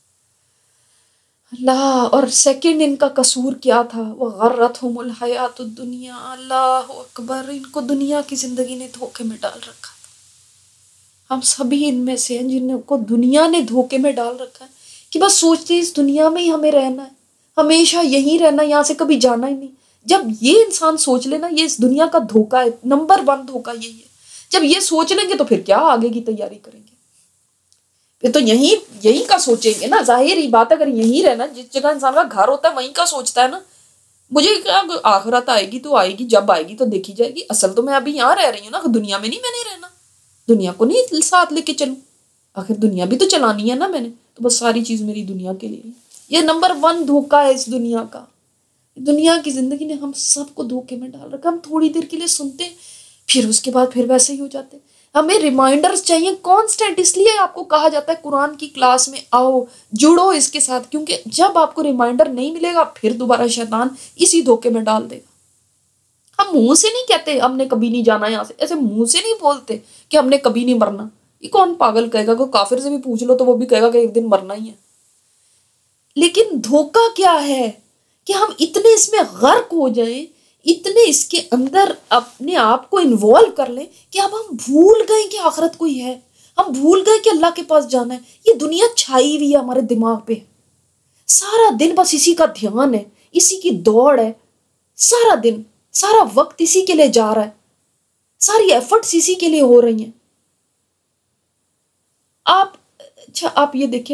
اللہ. اور سیکنڈ ان کا قصور کیا تھا، وہ غرتہم الحیات الدنیا. اللہ اکبر، ان کو دنیا کی زندگی نے دھوکے میں ڈال رکھا تھا. ہم سبھی ان میں سے ہیں جن کو دنیا نے دھوکے میں ڈال رکھا ہے کہ بس سوچتے ہیں اس دنیا میں ہی ہمیں رہنا ہے، ہمیشہ یہیں رہنا، یہاں سے کبھی جانا ہی نہیں. جب یہ انسان سوچ لینا یہ اس دنیا کا دھوکہ ہے، نمبر 1 دھوکہ یہی ہے. جب یہ سوچ لیں گے تو پھر کیا آگے کی تیاری کریں گے؟ پھر تو یہیں کا سوچیں گے نا. ظاہر ہی بات ہے، اگر یہیں رہنا، جس جگہ انسان کا گھر ہوتا ہے وہیں کا سوچتا ہے نا. مجھے کیا آخرت آئے گی تو آئے گی، جب آئے گی تو دیکھی جائے گی. اصل تو میں ابھی یہاں رہ رہی ہوں نا، دنیا میں نہیں رہنا، دنیا کو نہیں ساتھ لے کے چلوں، آخر دنیا بھی تو چلانی ہے نا میں نے، تو بس ساری چیز میری دنیا کے لیے. یہ نمبر 1 دھوکہ ہے اس دنیا کا. دنیا کی زندگی نے ہم سب کو دھوکے میں ڈال رکھا. ہم تھوڑی دیر کے لیے سنتے ہیں پھر اس کے بعد پھر ویسے ہی ہو جاتے. ہمیں ریمائنڈرز چاہیے کانسٹنٹ، اس لیے آپ کو کہا جاتا ہے قرآن کی کلاس میں آؤ، جڑو اس کے ساتھ، کیونکہ جب آپ کو ریمائنڈر نہیں ملے گا پھر دوبارہ شیطان اسی دھوکے میں ڈال دے گا. ہم منہ سے نہیں کہتے ہم نے کبھی نہیں جانا یہاں سے، ایسے منہ سے نہیں بولتے کہ ہم نے کبھی نہیں مرنا. یہ کون پاگل کہے گا؟ کوئی کافر سے بھی پوچھ لو تو وہ بھی کہے گا کہ ایک دن مرنا ہی ہے. لیکن دھوکہ کیا ہے کہ ہم اتنے اس میں غرق ہو جائیں، اتنے اس کے اندر اپنے آپ کو انوالو کر لیں کہ اب ہم بھول گئے کہ آخرت کوئی ہے، ہم بھول گئے کہ اللہ کے پاس جانا ہے. یہ دنیا چھائی ہوئی ہے ہمارے دماغ پہ، سارا دن بس اسی کا دھیان ہے، اسی کی دوڑ ہے، سارا دن سارا وقت اسی کے لیے جا رہا ہے، ساری ایفرٹس اسی کے لیے ہو رہی ہیں. اچھا آپ یہ دیکھیں،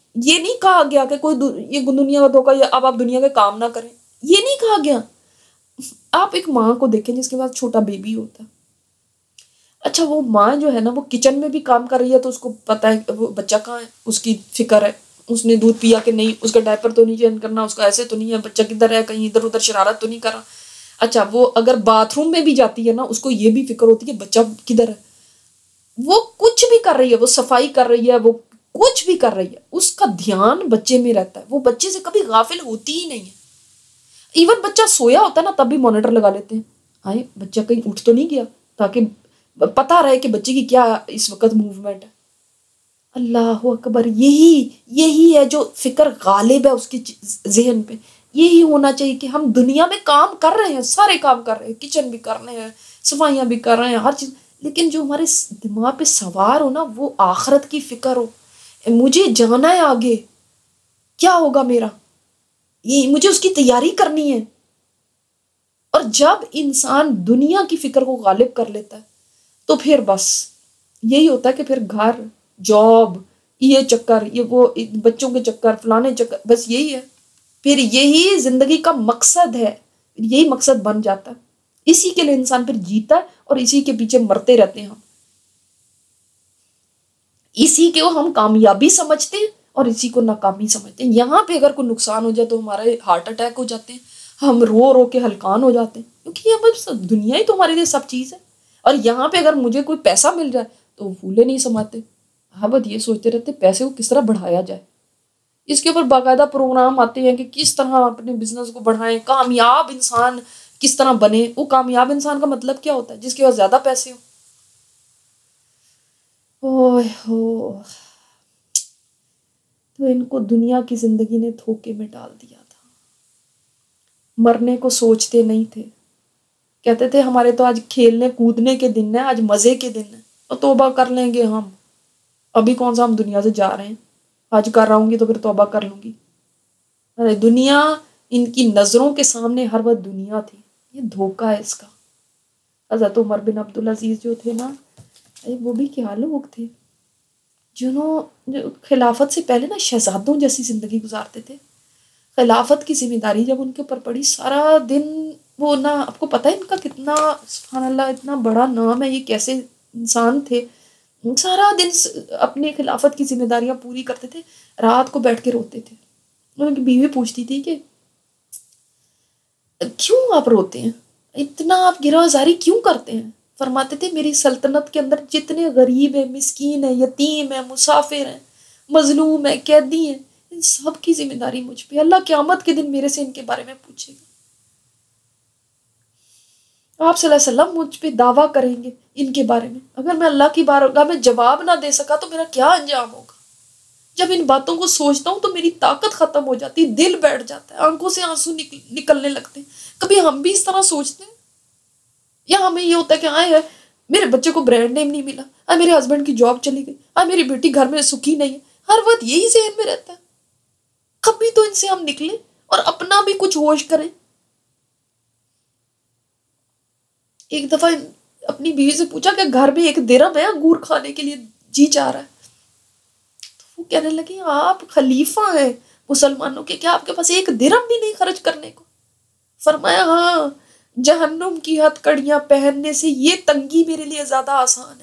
یہ نہیں کہا گیا کہ کوئی یہ دنیا کا دھوکہ یا اب آپ دنیا کے کام نہ کریں، یہ نہیں کہا گیا۔ آپ ایک ماں کو دیکھیں جس کے پاس چھوٹا بیبی ہوتا ہے، اچھا وہ ماں جو ہے نا وہ کچن میں بھی کام کر رہی ہے تو اس کو پتا ہے وہ بچہ کہاں ہے، اس کی فکر ہے، اس نے دودھ پیا کہ نہیں، اس کا ڈائپر تو نہیں چینج کرنا، اس کا ایسے تو نہیں ہے، بچہ کدھر ہے، کہیں ادھر ادھر شرارت تو نہیں کرا۔ اچھا وہ اگر باتھ روم میں بھی جاتی ہے نا، اس کو یہ بھی فکر ہوتی ہے کہ بچہ کدھر ہے، وہ کچھ بھی کر رہی ہے، وہ صفائی کر رہی ہے، وہ کچھ بھی کر رہی ہے، اس کا دھیان بچے میں رہتا ہے، وہ بچے سے کبھی غافل ہوتی ہی نہیں ہے۔ ایون بچہ سویا ہوتا ہے نا تب بھی مانیٹر لگا لیتے ہیں، آئے بچہ کہیں اٹھ تو نہیں گیا، تاکہ پتا رہے کہ بچے کی کیا اس وقت موومنٹ ہے۔ اللہ اکبر، یہی ہے جو فکر غالب ہے اس کی ذہن پہ۔ یہی ہونا چاہیے کہ ہم دنیا میں کام کر رہے ہیں، سارے کام کر رہے ہیں، کچن بھی کر رہے ہیں، صفائیاں بھی کر رہے ہیں، ہر چیز، لیکن جو ہمارے دماغ پہ سوار ہو نا وہ آخرت کی فکر ہو، مجھے جانا ہے آگے، کیا ہوگا میرا، یہ مجھے اس کی تیاری کرنی ہے۔ اور جب انسان دنیا کی فکر کو غالب کر لیتا ہے تو پھر بس یہی ہوتا ہے کہ پھر گھر، جاب، یہ چکر، یہ وہ بچوں کے چکر، فلانے چکر، بس یہی ہے، پھر یہی زندگی کا مقصد ہے، یہی مقصد بن جاتا ہے، اسی کے لیے انسان پھر جیتا ہے اور اسی کے پیچھے مرتے رہتے ہیں ہم، اسی کو ہم کامیابی سمجھتے ہیں اور اسی کو ناکامی سمجھتے ہیں۔ یہاں پہ اگر کوئی نقصان ہو جائے تو ہمارے ہارٹ اٹیک ہو جاتے ہیں، ہم رو رو کے ہلکان ہو جاتے ہیں، کیونکہ یہ دنیا ہی تو ہمارے لیے سب چیز ہے۔ اور یہاں پہ اگر مجھے کوئی پیسہ مل جائے تو وہ پھولے نہیں سماتے، ہم بس یہ سوچتے رہتے پیسے کو کس طرح بڑھایا جائے، اس کے اوپر باقاعدہ پروگرام آتے ہیں کہ کس طرح اپنے بزنس کو بڑھائیں، کامیاب انسان کس طرح بنے۔ وہ کامیاب انسان کا مطلب کیا ہوتا ہے؟ جس کے پاس زیادہ پیسے ہو۔ اوہ ہو، تو ان کو دنیا کی زندگی نے دھوکے میں ڈال دیا تھا، مرنے کو سوچتے نہیں تھے، کہتے تھے ہمارے تو آج کھیلنے کودنے کے دن ہیں، آج مزے کے دن ہیں، اور توبہ کر لیں گے ہم، ابھی کون سا ہم دنیا سے جا رہے ہیں، آج کر رہا ہوں گی تو پھر توبہ کر لوں گی۔ ارے دنیا ان کی نظروں کے سامنے ہر وقت دنیا تھی، یہ دھوکہ ہے اس کا۔ حضرت عمر بن عبدالعزیز جو تھے نا، وہ بھی کیا لوگ تھے، جو خلافت سے پہلے نا شہزادوں جیسی زندگی گزارتے تھے۔ خلافت کی ذمہ داری جب ان کے اوپر پڑی، سارا دن وہ نا، آپ کو پتہ ہے ان کا کتنا، سبحان اللہ، اتنا بڑا نام ہے، یہ کیسے انسان تھے، سارا دن اپنی خلافت کی ذمہ داریاں پوری کرتے تھے، رات کو بیٹھ کے روتے تھے۔ ان کی بیوی پوچھتی تھی کہ کیوں آپ روتے ہیں، اتنا آپ گرہ زاری کیوں کرتے ہیں؟ فرماتے تھے میری سلطنت کے اندر جتنے غریب ہیں، مسکین ہیں، یتیم ہیں، مسافر ہیں، مظلوم ہیں، قیدی ہیں، ان سب کی ذمہ داری مجھ پہ، اللہ قیامت کے دن میرے سے ان کے بارے میں پوچھے گا۔ آپ صلی اللہ علیہ وسلم مجھ پہ دعویٰ کریں گے ان کے بارے میں، اگر میں اللہ کی بارگاہ میں جواب نہ دے سکا تو میرا کیا انجام ہوگا؟ جب ان باتوں کو سوچتا ہوں تو میری طاقت ختم ہو جاتی، دل بیٹھ جاتا ہے، آنکھوں سے آنسو نکلنے لگتے ہیں۔ کبھی ہم بھی اس طرح سوچتے ہیں، یا ہمیں یہ ہوتا ہے کہ آئے میرے بچے کو برانڈ نیم نہیں ملا، میرے ہسبینڈ کی جاب چلی گئی، میری بیٹی گھر میں سکھی نہیں ہے، ہر وقت یہی ذہن میں رہتا ہے۔ کبھی تو ان سے ہم نکلیں اور اپنا بھی کچھ ہوش کریں۔ ایک دفعہ اپنی بیوی سے پوچھا کہ گھر میں ایک درم ہے، انگور کھانے کے لیے جی چاہ رہا ہے، تو وہ کہنے لگی آپ خلیفہ ہیں مسلمانوں کے، کیا آپ کے پاس ایک درم بھی نہیں خرچ کرنے کو؟ فرمایا ہاں، جہنم کی ہتھ کڑیاں پہننے سے یہ تنگی میرے لیے زیادہ آسان ہے۔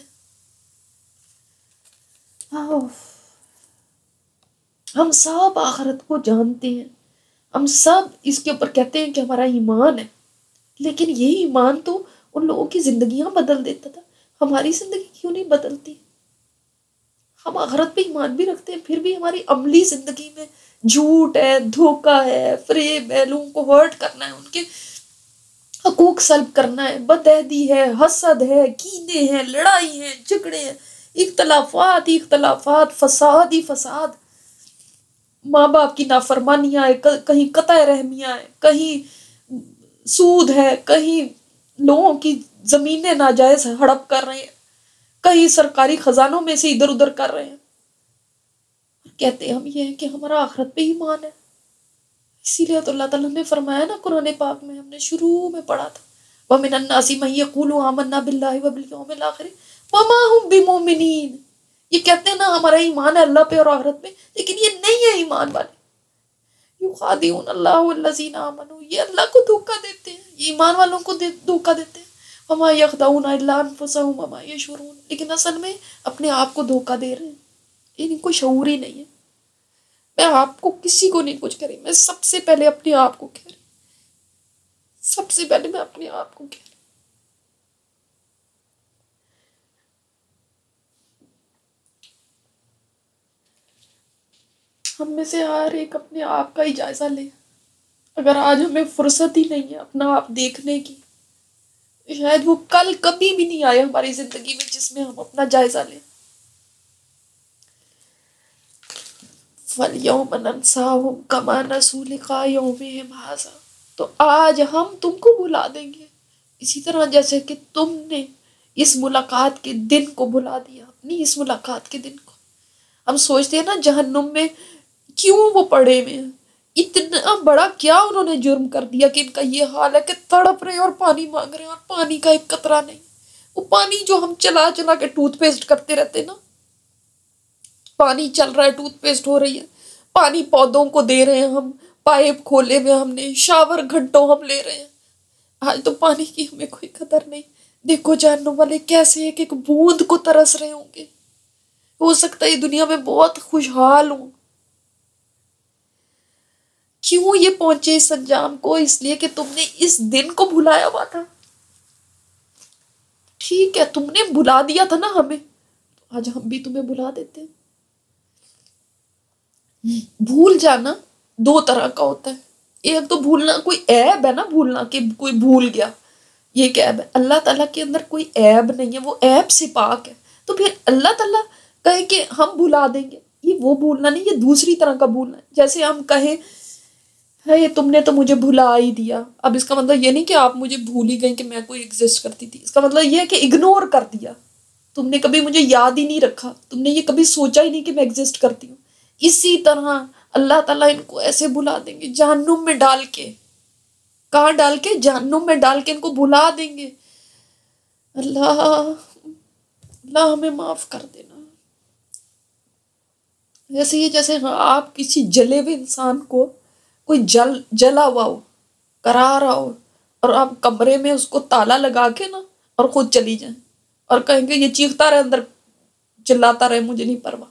ہم سب آخرت کو جانتے ہیں، ہم سب اس کے اوپر کہتے ہیں کہ ہمارا ایمان ہے، لیکن یہ ایمان تو ان لوگوں کی زندگیاں بدل دیتا تھا، ہماری زندگی کیوں نہیں بدلتی؟ ہم آخرت پہ ایمان بھی رکھتے ہیں، پھر بھی ہماری عملی زندگی میں جھوٹ ہے، دھوکہ ہے، فریب ہے، لوگوں کو ہرٹ کرنا ہے، ان کے حقوق سلب کرنا ہے، بدعہدی ہے، حسد ہے، کینے ہیں، لڑائی ہیں، جھگڑے ہیں، اختلافات، فساد ہی فساد، ماں باپ کی نافرمانیاں ہے، کہیں قطع رحمیاں ہے، کہیں سود ہے، کہیں لوگوں کی زمینیں ناجائز ہڑپ کر رہے ہیں، کہیں سرکاری خزانوں میں سے ادھر ادھر کر رہے ہیں، کہتے ہیں ہم یہ ہے کہ ہمارا آخرت پہ ایمان ہے۔ اسی لیے تو اللہ تعالیٰ نے فرمایا نا قرآن پاک میں، ہم نے شروع میں پڑھا تھا، وَمِنَ النَّاسِ مَن يَقُولُ آمَنَّا بِاللَّهِ وَبِالْيَوْمِ الْآخِرِ وَمَا هُمْ بِمُؤْمِنِينَ، یہ کہتے ہیں نا ہمارا ایمان ہے اللہ پہ اور آخرت میں، لیکن یہ نہیں ہے ایمان والے. یخادعون اللہ والذین آمنوا، یہ اللہ کو دھوکہ دیتے ہیں، یہ ایمان والوں کو دھوکہ دیتے ہیں. وما یخدعون الا انفسهم وما یشعرون، لیکن اصل میں اپنے آپ کو دھوکہ دے رہے ہیں، ان کو شعور ہی نہیں ہے. میں آپ کو کسی کو نہیں کچھ کریں، میں سب سے پہلے اپنے آپ کو کہہ رہی، سب سے پہلے میں اپنے آپ کو کہہ رہی. ہم میں سے ہر ایک اپنے آپ کا ہی جائزہ لے. اگر آج ہمیں فرصت ہی نہیں ہے اپنا آپ دیکھنے کی، شاید وہ کل کبھی بھی نہیں آئے ہماری زندگی میں جس میں ہم اپنا جائزہ لیں. فَالْيَوْمَ نَنْسَاهُمْ كَمَا نَسُوا لِقَاءَ يَوْمِهِمْ هَٰذَا، تو آج ہم تم کو بھلا دیں گے اسی طرح جیسے کہ تم نے اس ملاقات کے دن کو بھلا دیا، اپنی اس ملاقات کے دن کو. ہم سوچتے ہیں نا جہنم میں کیوں وہ پڑے ہوئے ہیں، اتنا بڑا کیا انہوں نے جرم کر دیا کہ ان کا یہ حال ہے کہ تڑپ رہے ہیں اور پانی مانگ رہے ہیں اور پانی کا ایک قطرہ نہیں. وہ پانی جو ہم چلا چلا کے ٹوتھ پیسٹ کرتے رہتے نا، پانی چل رہا ہے، ٹوتھ پیسٹ ہو رہی ہے، پانی پودوں کو دے رہے ہیں ہم، پائپ کھولے ہوئے ہم نے، شاور گھنٹوں ہم لے رہے ہیں. آج تو پانی کی ہمیں کوئی قدر نہیں. دیکھو جہنم والے کیسے ایک ایک بوند کو ترس رہے ہوں گے. ہو سکتا ہے یہ دنیا میں بہت خوشحال ہوں. کیوں یہ پہنچے اس انجام کو؟ اس لیے کہ تم نے اس دن کو بھلایا ہوا تھا. ٹھیک ہے تم نے بھلا دیا تھا نا ہمیں، آج ہم بھی تمہیں بھلا دیتے ہیں. بھول جانا دو طرح کا ہوتا ہے. ایک تو بھولنا کوئی عیب ہے نا، بھولنا کہ کوئی بھول گیا، یہ ایک عیب ہے. اللہ تعالیٰ کے اندر کوئی عیب نہیں ہے، وہ عیب سے پاک ہے. تو پھر اللہ تعالیٰ کہے کہ ہم بھلا دیں گے، یہ وہ بھولنا نہیں، یہ دوسری طرح کا بھولنا ہے. جیسے ہم کہیں ہے تم نے تو مجھے بھلا ہی دیا. اب اس کا مطلب یہ نہیں کہ آپ مجھے بھول ہی گئیں کہ میں کوئی ایگزسٹ کرتی تھی. اس کا مطلب یہ ہے کہ اگنور کر دیا، تم نے کبھی مجھے یاد ہی نہیں رکھا، تم نے یہ کبھی سوچا ہی نہیں کہ میں ایگزسٹ کرتی ہوں. اسی طرح اللہ تعالیٰ ان کو ایسے بھلا دیں گے جہنم میں ڈال کے. کہاں ڈال کے؟ جہنم میں ڈال کے ان کو بھلا دیں گے. اللہ اللہ ہمیں معاف کر دینا. جیسے یہ جیسے آپ کسی جلے ہوئے انسان کو کوئی جلا ہوا ہو، کرا رہا ہو، اور آپ کمرے میں اس کو تالا لگا کے نا اور خود چلی جائیں اور کہیں گے یہ چیختا رہے اندر، چلاتا رہے، مجھے نہیں پرواہ.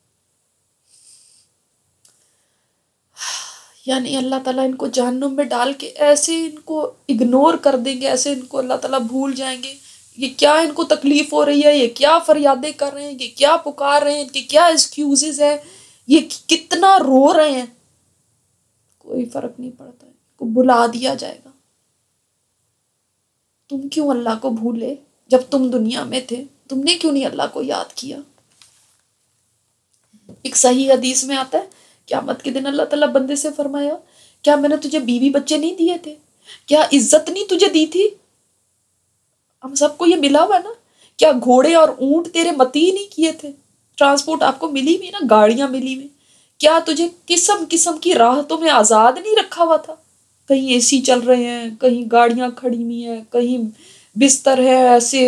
یعنی اللہ تعالیٰ ان کو جہنم میں ڈال کے ایسے ان کو اگنور کر دیں گے، ایسے ان کو اللہ تعالیٰ بھول جائیں گے. یہ کیا ان کو تکلیف ہو رہی ہے، یہ کیا فریادیں کر رہے ہیں، یہ کیا پکار رہے ہیں، ان کے کیا ایکسکیوزز ہیں، یہ کتنا رو رہے ہیں، کوئی فرق نہیں پڑتا. ان کو بلا دیا جائے گا. تم کیوں اللہ کو بھولے؟ جب تم دنیا میں تھے تم نے کیوں نہیں اللہ کو یاد کیا؟ ایک صحیح حدیث میں آتا ہے قیامت کے دن اللہ تعالیٰ بندے سے فرمایا کیا میں نے تجھے بیوی بچے نہیں دیے تھے؟ کیا عزت نہیں تجھے دی تھی؟ ہم سب کو یہ ملا ہوا نا. کیا گھوڑے اور اونٹ تیرے متی نہیں کیے تھے؟ ٹرانسپورٹ آپ کو ملی ہوئی نا، گاڑیاں ملی ہوئی. کیا تجھے قسم قسم کی راحتوں میں آزاد نہیں رکھا ہوا تھا؟ کہیں اے سی چل رہے ہیں، کہیں گاڑیاں کھڑی ہوئی ہیں، کہیں بستر ہے ایسے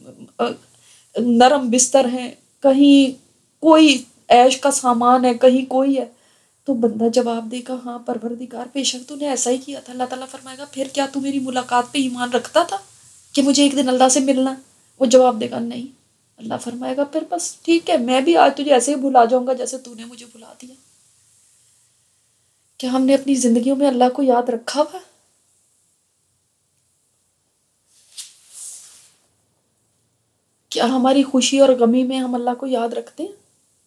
نرم بستر ہیں، کہیں کوئی عیش کا سامان ہے، کہیں کوئی ہے. تو بندہ جواب دے گا ہاں پروردگار بے شک تو نے ایسا ہی کیا تھا. اللہ تعالیٰ فرمائے گا پھر کیا تو میری ملاقات پہ ایمان رکھتا تھا کہ مجھے ایک دن اللہ سے ملنا؟ وہ جواب دے گا نہیں. اللہ فرمائے گا پھر بس ٹھیک ہے، میں بھی آج تجھے ایسے ہی بھلا جاؤں گا جیسے تو نے مجھے بھلا دیا. کیا ہم نے اپنی زندگیوں میں اللہ کو یاد رکھا ہوا؟ کیا ہماری خوشی اور غمی میں ہم اللہ کو یاد رکھتے ہیں؟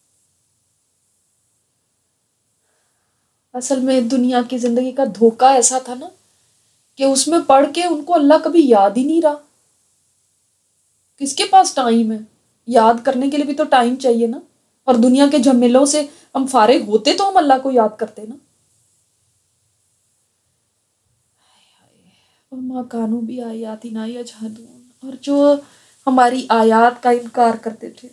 اصل میں دنیا کی زندگی کا دھوکہ ایسا تھا نا کہ اس میں پڑھ کے ان کو اللہ کبھی یاد ہی نہیں رہا. کس کے پاس ٹائم ہے؟ یاد کرنے کے لیے بھی تو ٹائم چاہیے نا. اور دنیا کے جھمیلوں سے ہم فارغ ہوتے تو ہم اللہ کو یاد کرتے نا. وَمَا كَانُوا بِآيَاتِنَا يَجْحَدُونَ، اور جو ہماری آیات کا انکار کرتے تھے،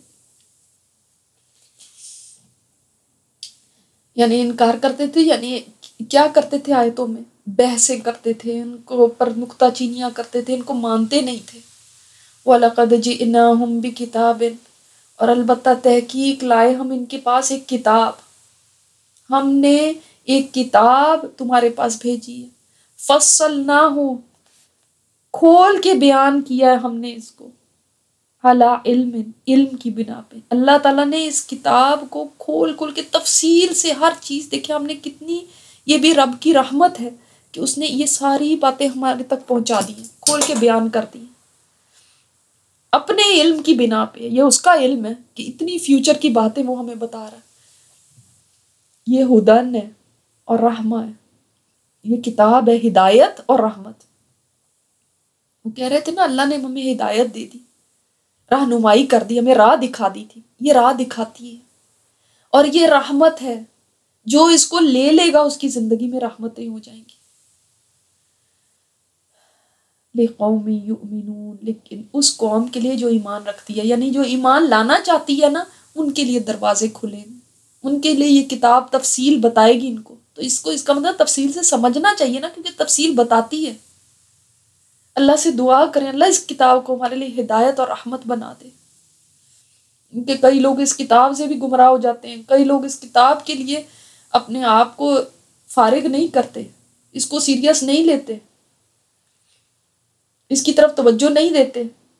یعنی انکار کرتے تھے، یعنی کیا کرتے تھے؟ آیتوں میں بحثیں کرتے تھے، ان کو پر نکتہ چینیاں کرتے تھے، ان کو مانتے نہیں تھے. وَلَقَدْ جِئْنَاهُمْ بِكِتَابٍ، اور البتہ تحقیق لائے ہم ان کے پاس ایک کتاب. ہم نے ایک کتاب تمہارے پاس بھیجی ہے، فصلناہ، کھول کے بیان کیا ہے ہم نے اس کو، علی علم، علم کی بنا پہ۔ اللہ تعالیٰ نے اس کتاب کو کھول کھول کے تفصیل سے ہر چیز، دیکھیں ہم نے کتنی، یہ بھی رب کی رحمت ہے کہ اس نے یہ ساری باتیں ہمارے تک پہنچا دی ہیں، کھول کے بیان کر دی ہیں اپنے علم کی بنا پہ۔ یہ اس کا علم ہے کہ اتنی فیوچر کی باتیں وہ ہمیں بتا رہا ہے۔ یہ ہدن ہے اور رحمہ ہے، یہ کتاب ہے ہدایت اور رحمت۔ وہ کہہ رہے تھے نا اللہ نے ہمیں ہدایت دے دی، رہنمائی کر دی، ہمیں راہ دکھا دی تھی، یہ راہ دکھاتی ہے، اور یہ رحمت ہے، جو اس کو لے لے گا اس کی زندگی میں رحمتیں ہو جائیں گی۔ لِقَوْمٍ يُؤْمِنُونَ، لیکن اس قوم کے لیے جو ایمان رکھتی ہے، یعنی جو ایمان لانا چاہتی ہے نا، ان کے لیے دروازے کھلیں گے، ان کے لیے یہ کتاب تفصیل بتائے گی ان کو۔ تو اس کا مطلب تفصیل سے سمجھنا چاہیے نا، کیونکہ تفصیل بتاتی ہے۔ اللہ سے دعا کریں اللہ اس کتاب کو ہمارے لیے ہدایت اور رحمت بنا دے، کیونکہ کئی لوگ اس کتاب سے بھی گمراہ ہو جاتے ہیں، کئی لوگ اس کتاب کے لیے اپنے آپ کو فارغ نہیں کرتے، اس کو سیریس نہیں لیتے، اس کی طرف توجہ نہیں دیتے۔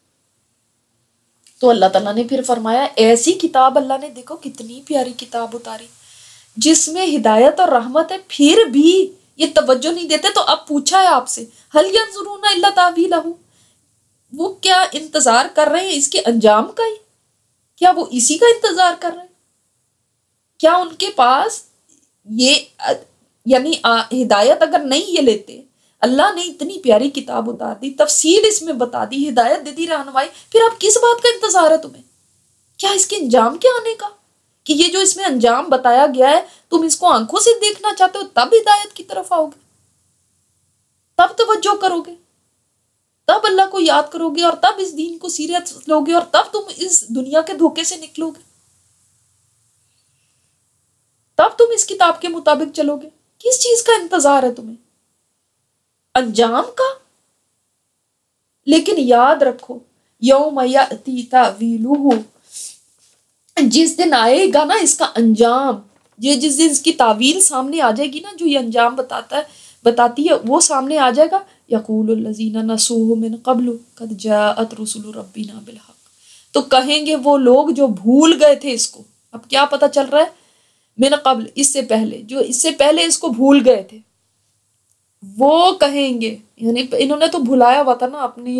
تو اللہ تعالیٰ نے پھر فرمایا ایسی کتاب، اللہ نے دیکھو کتنی پیاری کتاب اتاری جس میں ہدایت اور رحمت ہے، پھر بھی یہ توجہ نہیں دیتے۔ تو اب پوچھا ہے آپ سے، هل ينظرون الا تاویلہ، وہ کیا انتظار کر رہے ہیں اس کے انجام کا ہی؟ کیا وہ اسی کا انتظار کر رہے ہیں؟ کیا ان کے پاس یہ یعنی ہدایت اگر نہیں یہ لیتے، اللہ نے اتنی پیاری کتاب اتار دی، تفصیل اس میں بتا دی، ہدایت دے دی، رہنمائی، پھر اب کس بات کا انتظار ہے تمہیں؟ کیا اس کے انجام کے آنے کا؟ کہ یہ جو اس میں انجام بتایا گیا ہے تم اس کو آنکھوں سے دیکھنا چاہتے ہو، تب ہدایت کی طرف آؤ گے، تب توجہ کرو گے، تب اللہ کو یاد کرو گے، اور تب اس دین کو سیریس لو گے، اور تب تم اس دنیا کے دھوکے سے نکلو گے، تب تم اس کتاب کے مطابق چلو گے۔ کس چیز کا انتظار ہے تمہیں؟ انجام کا؟ لیکن یاد رکھو یوم یأتی تاویلہ، جس دن آئے گا نا اس کا انجام، یہ جس دن اس کی تعویل سامنے آ جائے گی نا، جو یہ انجام بتاتی ہے وہ سامنے آ جائے گا، یقول الذین نسوہ من قبل قد جاءت رسل ربنا بالحق، تو کہیں گے وہ لوگ جو بھول گئے تھے اس کو، اب کیا پتہ چل رہا ہے، من قبل اس سے پہلے، جو اس سے پہلے اس کو بھول گئے تھے وہ کہیں گے، یعنی انہوں نے تو بھلایا ہوا تھا نا اپنی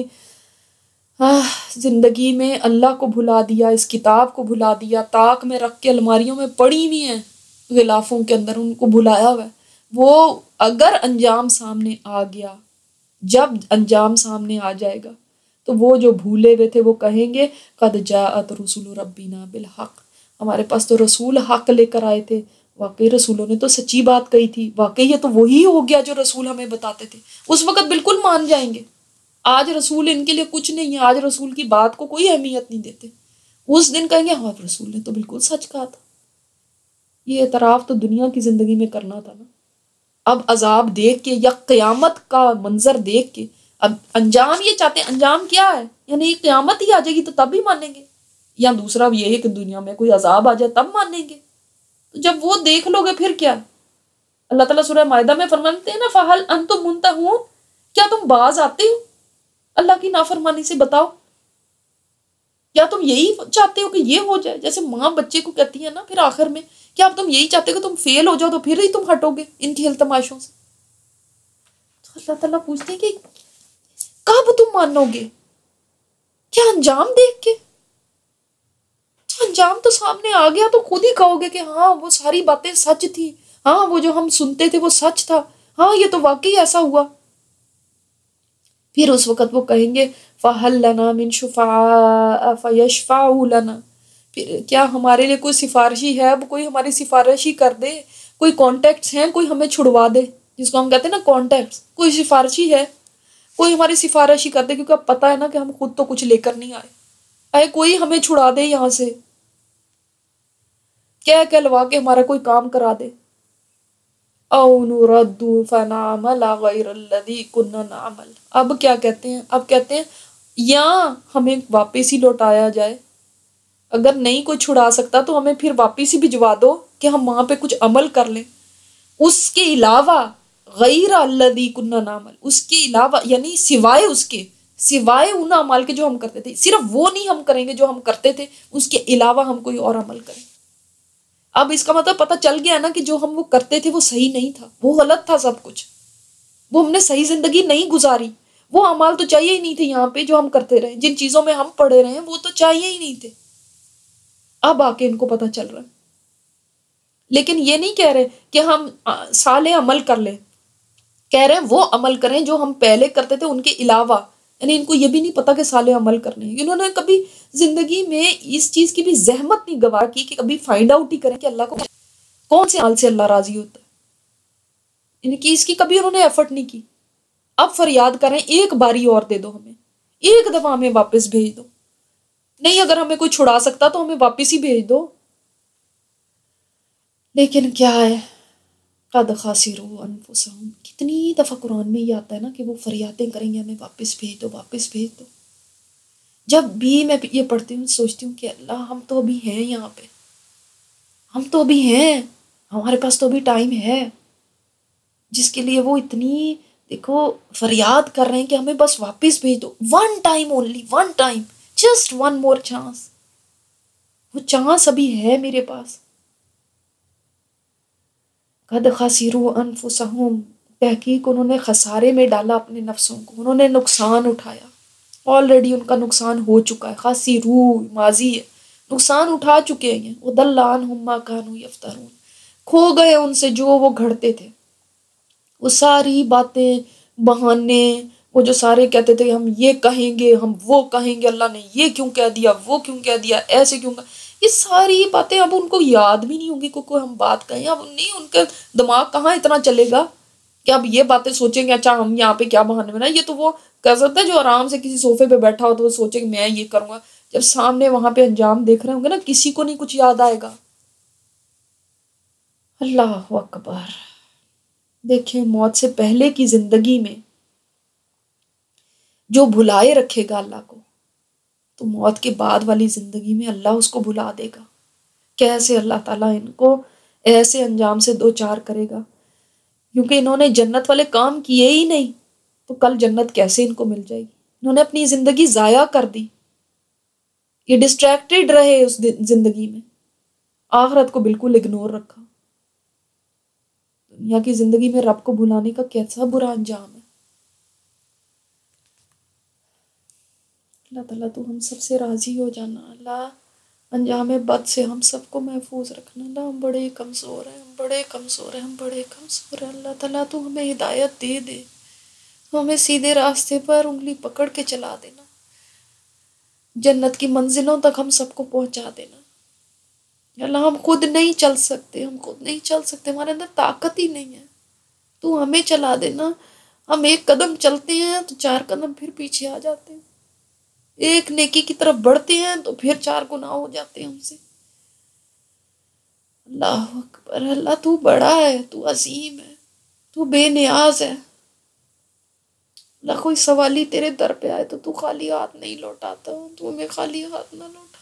زندگی میں، اللہ کو بھلا دیا، اس کتاب کو بھلا دیا، طاق میں رکھ کے الماریوں میں پڑی ہوئی ہیں غلافوں کے اندر، ان کو بھلایا ہوا ہے۔ وہ اگر انجام سامنے آ گیا، جب انجام سامنے آ جائے گا تو وہ جو بھولے ہوئے تھے وہ کہیں گے قد جاءت رسل ربنا بالحق، ہمارے پاس تو رسول حق لے کر آئے تھے، واقعی رسولوں نے تو سچی بات کہی تھی، واقعی یہ تو وہی ہو گیا جو رسول ہمیں بتاتے تھے۔ اس وقت بالکل مان جائیں گے، آج رسول ان کے لیے کچھ نہیں ہے، آج رسول کی بات کو کوئی اہمیت نہیں دیتے، اس دن کہیں گے ہاں رسول نے تو بالکل سچ کہا تھا۔ یہ اعتراف تو دنیا کی زندگی میں کرنا تھا نا، اب عذاب دیکھ کے یا قیامت کا منظر دیکھ کے، اب انجام یہ چاہتے ہیں، انجام کیا ہے، یعنی قیامت ہی آ جائے گی تو تب بھی مانیں گے، یا دوسرا یہ ہے کہ دنیا میں کوئی عذاب آ جائے تب مانیں گے۔ تو جب وہ دیکھ لو گے پھر کیا؟ اللہ تعالیٰ سورہ مائدہ میں فرماتے ہیں نا فَهَلْ أَنْتُمْ مُنْتَهُونَ، کیا تم باز آتے ہو اللہ کی نافرمانی سے؟ بتاؤ کیا تم یہی چاہتے ہو کہ یہ ہو جائے؟ جیسے ماں بچے کو کہتی ہے نا پھر آخر میں، کیا اب تم یہی چاہتے ہو کہ تم فیل ہو جاؤ تو پھر ہی تم ہٹو گے ان کی التماشوں سے؟ تو اللہ تعالیٰ پوچھتے ہیں کہ کب تم مانو گے؟ کیا انجام دیکھ کے؟ تو انجام تو سامنے آ گیا تو خود ہی کہو گے کہ ہاں وہ ساری باتیں سچ تھی، ہاں وہ جو ہم سنتے تھے وہ سچ تھا، ہاں یہ تو واقعی ایسا ہوا۔ پھر اس وقت وہ کہیں گے فَهَلْ لَنَا مِن شُفَعَاءَ فَيَشْفَعُوا لَنَا، پھر کیا ہمارے لیے کوئی سفارشی ہے، اب کوئی ہماری سفارش ہی کر دے، کوئی کانٹیکٹس ہیں، کوئی ہمیں چھڑوا دے، جس کو ہم کہتے ہیں نا کانٹیکٹس، کوئی سفارشی ہے، کوئی ہماری سفارش ہی کر دے، کیونکہ اب پتہ ہے نا کہ ہم خود تو کچھ لے کر نہیں آئے، کوئی ہمیں چھڑا دے یہاں سے، کہلوا کے ہمارا کوئی کام کرا دے۔ او نرد فنعمل غیر الذی کنا نعمل، اب کیا کہتے ہیں؟ اب کہتے ہیں یا ہمیں واپس ہی لوٹایا جائے، اگر نہیں کوئی چھڑا سکتا تو ہمیں پھر واپس ہی بھجوا دو کہ ہم وہاں پہ کچھ عمل کر لیں، اس کے علاوہ غیر الذی کنا نعمل، اس کے علاوہ یعنی سوائے اس کے، سوائے ان اعمال کے جو ہم کرتے تھے، صرف وہ نہیں ہم کریں گے جو ہم کرتے تھے، اس کے علاوہ ہم کوئی اور عمل کریں۔ اب اس کا مطلب پتہ چل گیا نا کہ جو ہم وہ کرتے تھے وہ صحیح نہیں تھا، وہ غلط تھا سب کچھ، وہ ہم نے صحیح زندگی نہیں گزاری، وہ اعمال تو چاہیے ہی نہیں تھے یہاں پہ جو ہم کرتے رہے، جن چیزوں میں ہم پڑے رہے ہیں وہ تو چاہیے ہی نہیں تھے۔ اب آ کے ان کو پتہ چل رہا ہے، لیکن یہ نہیں کہہ رہے کہ ہم صالح عمل کر لیں، کہہ رہے ہیں وہ عمل کریں جو ہم پہلے کرتے تھے ان کے علاوہ، یعنی ان کو یہ بھی نہیں پتا کہ صالح عمل کرنے ہیں، انہوں نے کبھی زندگی میں اس چیز کی بھی زحمت نہیں گوا کی کہ کبھی فائنڈ آؤٹ ہی کریں کہ اللہ کو کون سے عمل سے اللہ راضی ہوتا ہے، ان کی اس کی کبھی انہوں نے ایفرٹ نہیں کی۔ اب فریاد کریں ایک باری اور دے دو ہمیں، ایک دفعہ ہمیں واپس بھیج دو، نہیں اگر ہمیں کوئی چھڑا سکتا تو ہمیں واپس ہی بھیج دو۔ لیکن کیا ہے، قد خاسروا انفسہم، کتنی دفعہ قرآن میں یہ آتا ہے نا کہ وہ فریادیں کریں گے ہمیں واپس بھیج دو، واپس بھیج دو۔ جب بھی میں یہ پڑھتی ہوں سوچتی ہوں کہ اللہ ہم تو ابھی ہیں یہاں پہ، ہم تو ابھی ہیں، ہمارے پاس تو ابھی ٹائم ہے، جس کے لیے وہ اتنی دیکھو فریاد کر رہے ہیں کہ ہمیں بس واپس بھیج دو، one time only, one time, just one more chance, وہ چانس ابھی ہے میرے پاس۔ قد خسروا انفسہم، تحقیق انہوں نے خسارے میں ڈالا اپنے نفسوں کو، انہوں نے نقصان اٹھایا، آلریڈی ان کا نقصان ہو چکا ہے، خاسروا ماضی ہے، نقصان اٹھا چکے ہیں، وضل عنہم ما کانوا یفترون، کھو گئے ان سے جو وہ گھڑتے تھے، وہ ساری باتیں، بہانے، وہ جو سارے کہتے تھے ہم یہ کہیں گے، ہم وہ کہیں گے، اللہ نے یہ کیوں کہہ دیا، وہ کیوں کہہ دیا، ایسے کیوں کہا، یہ ساری باتیں اب ان کو یاد بھی نہیں ہوں گی کوئی ہم بات کہیں، اب نہیں، ان کے دماغ کہاں اتنا چلے گا کہ اب یہ باتیں سوچیں گے اچھا ہم یہاں پہ کیا بہانے بنا۔ یہ تو وہ کہہ سکتا ہے جو آرام سے کسی صوفے پہ بیٹھا ہو تو وہ سوچے کہ میں یہ کروں گا، جب سامنے وہاں پہ انجام دیکھ رہے ہوں گے نا کسی کو نہیں کچھ یاد آئے گا۔ اللہ اکبر، دیکھیں موت سے پہلے کی زندگی میں جو بھلائے رکھے گا اللہ کو، تو موت کے بعد والی زندگی میں اللہ اس کو بھلا دے گا۔ کیسے اللہ تعالیٰ ان کو ایسے انجام سے دو چار کرے گا، کیونکہ انہوں نے جنت والے کام کیے ہی نہیں، تو کل جنت کیسے ان کو مل جائے گی؟ انہوں نے اپنی زندگی ضائع کر دی، یہ ڈسٹریکٹڈ رہے اس زندگی میں، آخرت کو بالکل اگنور رکھا۔ دنیا کی زندگی میں رب کو بھلانے کا کیسا برا انجام ہے۔ اللہ تعالیٰ تو ہم سب سے راضی ہو جانا، اللہ انجام بد سے ہم سب کو محفوظ رکھنا۔ اللہ ہم بڑے کمزور ہیں، ہم بڑے کمزور ہیں، ہم بڑے کمزور ہیں، اللہ تعالیٰ تو ہمیں ہدایت دے دے، تو ہمیں سیدھے راستے پر انگلی پکڑ کے چلا دینا، جنت کی منزلوں تک ہم سب کو پہنچا دینا۔ اللہ ہم خود نہیں چل سکتے، ہم خود نہیں چل سکتے، ہمارے اندر طاقت ہی نہیں ہے، تو ہمیں چلا دینا۔ ہم ایک قدم چلتے ہیں تو چار قدم پھر پیچھے آ جاتے ہیں، ایک نیکی کی طرف بڑھتے ہیں تو پھر چار گناہ ہو جاتے ہیں ہم سے۔ اللہ اکبر، اللہ تو بڑا ہے، تو عظیم ہے، تو بے نیاز ہے۔ اللہ کوئی سوالی تیرے در پہ آئے تو خالی ہاتھ نہیں لوٹاتا، تو ہمیں خالی ہاتھ نہ لوٹانا۔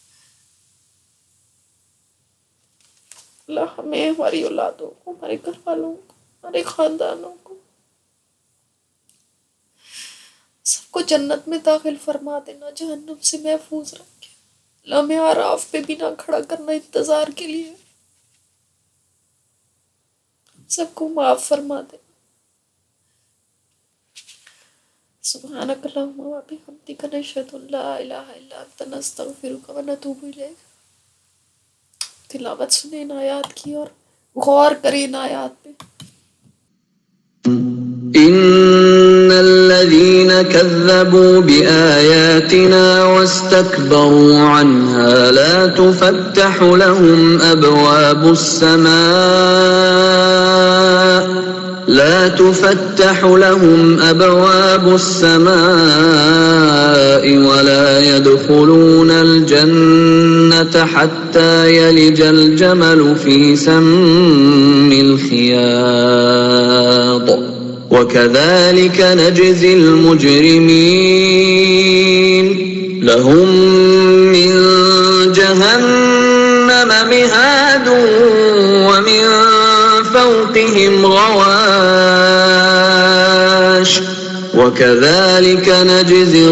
اللہ ہمیں، ہماری اولادوں کو، ہمارے گھر والوں کو، ہمارے خاندانوں کو، سب کو جنت میں داخل فرما دینا، جہنم سے محفوظ رکھے۔ اللہ ہمیں آراف پہ بھی نہ کھڑا کرنا انتظار کے لیے، سب کو معاف فرما دینا۔ سبحانک اللہم و بحمدک، نشہد ان لا الہ الا انت، نستغفرک و نتوب الیک۔ تلاوت سنیں ان آیات کی اور غور کریں ان آیات پہ۔ ان الذين كذبوا بآياتنا واستكبروا عنها لا تفتح لهم أبواب السماء ولا يدخلون الجنة حتى يلج الجمل في سم الخياط وكذلك نجزي المجرمين لهم من جهنم مهاد فوقهم غواش وكذلك نجزي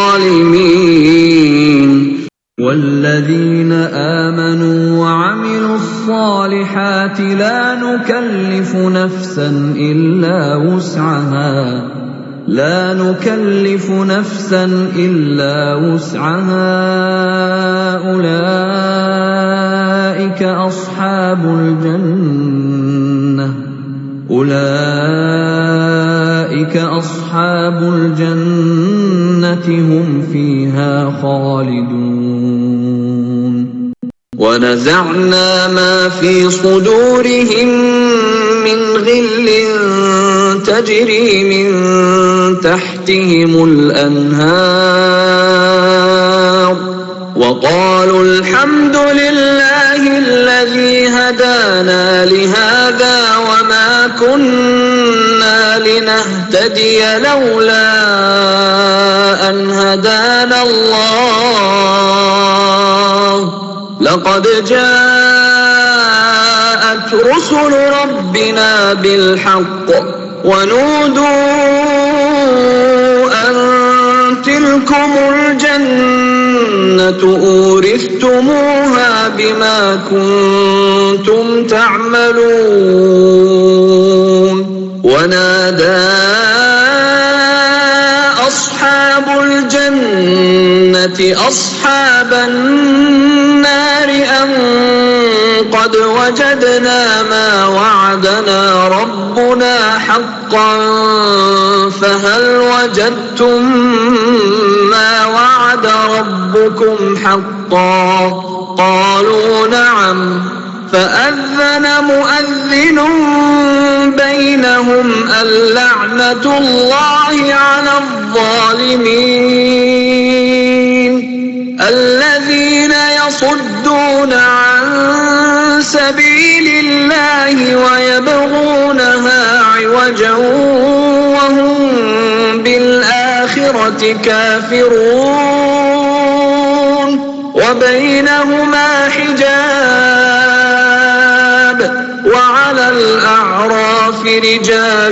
الظالمين. والذين آمنوا وعملوا الصالحات لا نكلف نفسا إلا وسعها أولئك أصحاب الجنة هم فيها خالدون. ونزعنا ما في صدورهم من غل تجري من تحتهم الأنهار وقالوا الحمد لله الذي هدانا لهذا وما كنا لنهتدي لولا أن هدانا الله لقد جاءت رسل ربنا بالحق ونودوا أن تلكم الجنة أورثتموها بما كنتم تعملون. ونادى أصحاب الجنة أصحاب النار أن قد وجدنا ما وعدنا ربنا حقا فهل وجدتم ما وعد ربكم حقا؟ قالوا نعم. فأذن مؤذن بينهم اللعنة الله على الظالمين الذين يصدون عن سبيل الله ويبغونها عوجا وهم بالآخرة كافرون وبينهما حجاب. وعلى الأعراف رجال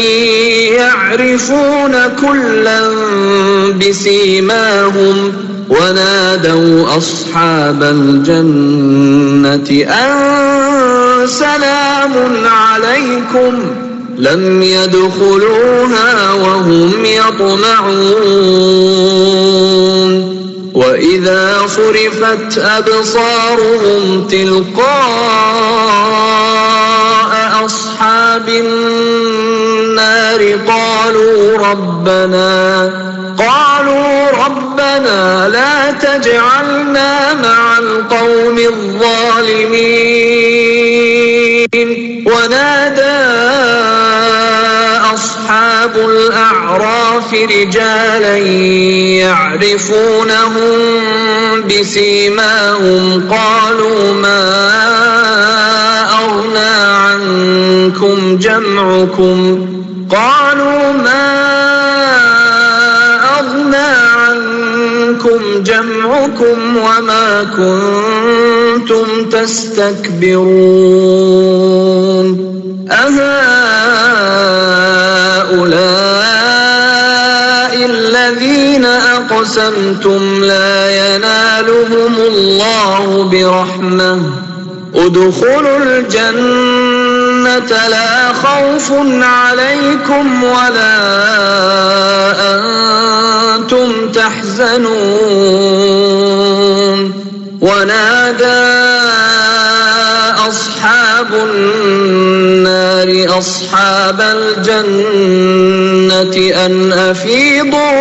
يعرفون كلا بسيماهم ونادوا أصحاب الجنة أن سلام عليكم لم يدخلوها وهم يطمعون. وإذا صرفت أبصارهم تلقاء أصحاب النار قالوا ربنا لا تجعلنا مع القوم الظالمين. ونادى أصحاب الأعراف رجالا يعرفونهم بسيماهم قالوا ما أغنى عنكم جمعكم وما كنتم تستكبرون أهؤلاء الذين أقسمتم لا ينالهم الله برحمة ادخلوا الجنة لا خوف عليكم ولا أنتم تحزنون. ونادى أصحاب النار أصحاب الجنة أن أفيضوا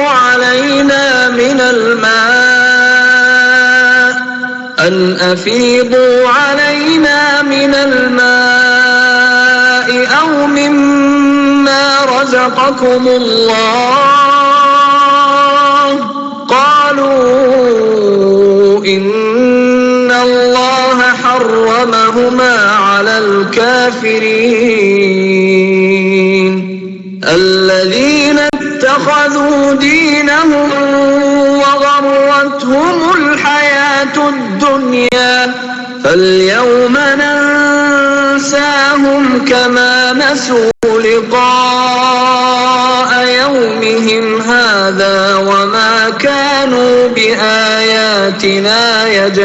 علينا من الماء أو مما رزقكم الله. قالوا إن الله حرمهما على الكافرين الذين اتخذوا دينهم وغرتهم الحياة الدنيا فاليوم ننساهم نسيناهم كما نسوا لقاء يومهم هذا وما كانوا بآياتنا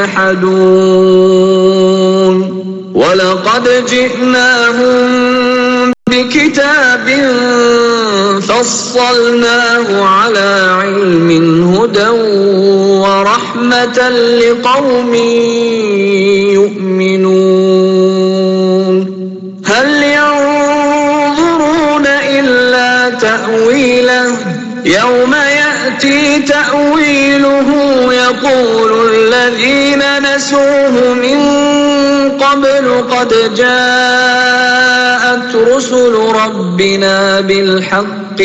يجحدون ولقد جئناهم بكتاب فصلناه على علم هدى ورحمة لقوم يؤمنون هل ينظرون إلا تأويله يوم يأتي تأويله يقول الذين نسوه من قبل قد جاءت رسل ربنا بالحق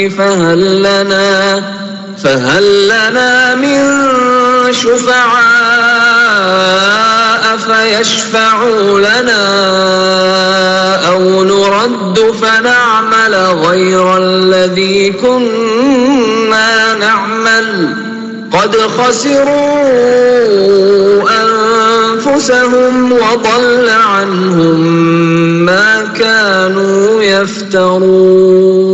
فهل لنا من شفعاء فيشفعوا لنا أو نرد فنعمل غير الذي كنا نعمل قد خسروا أنفسهم وضل عنهم ما كانوا يفترون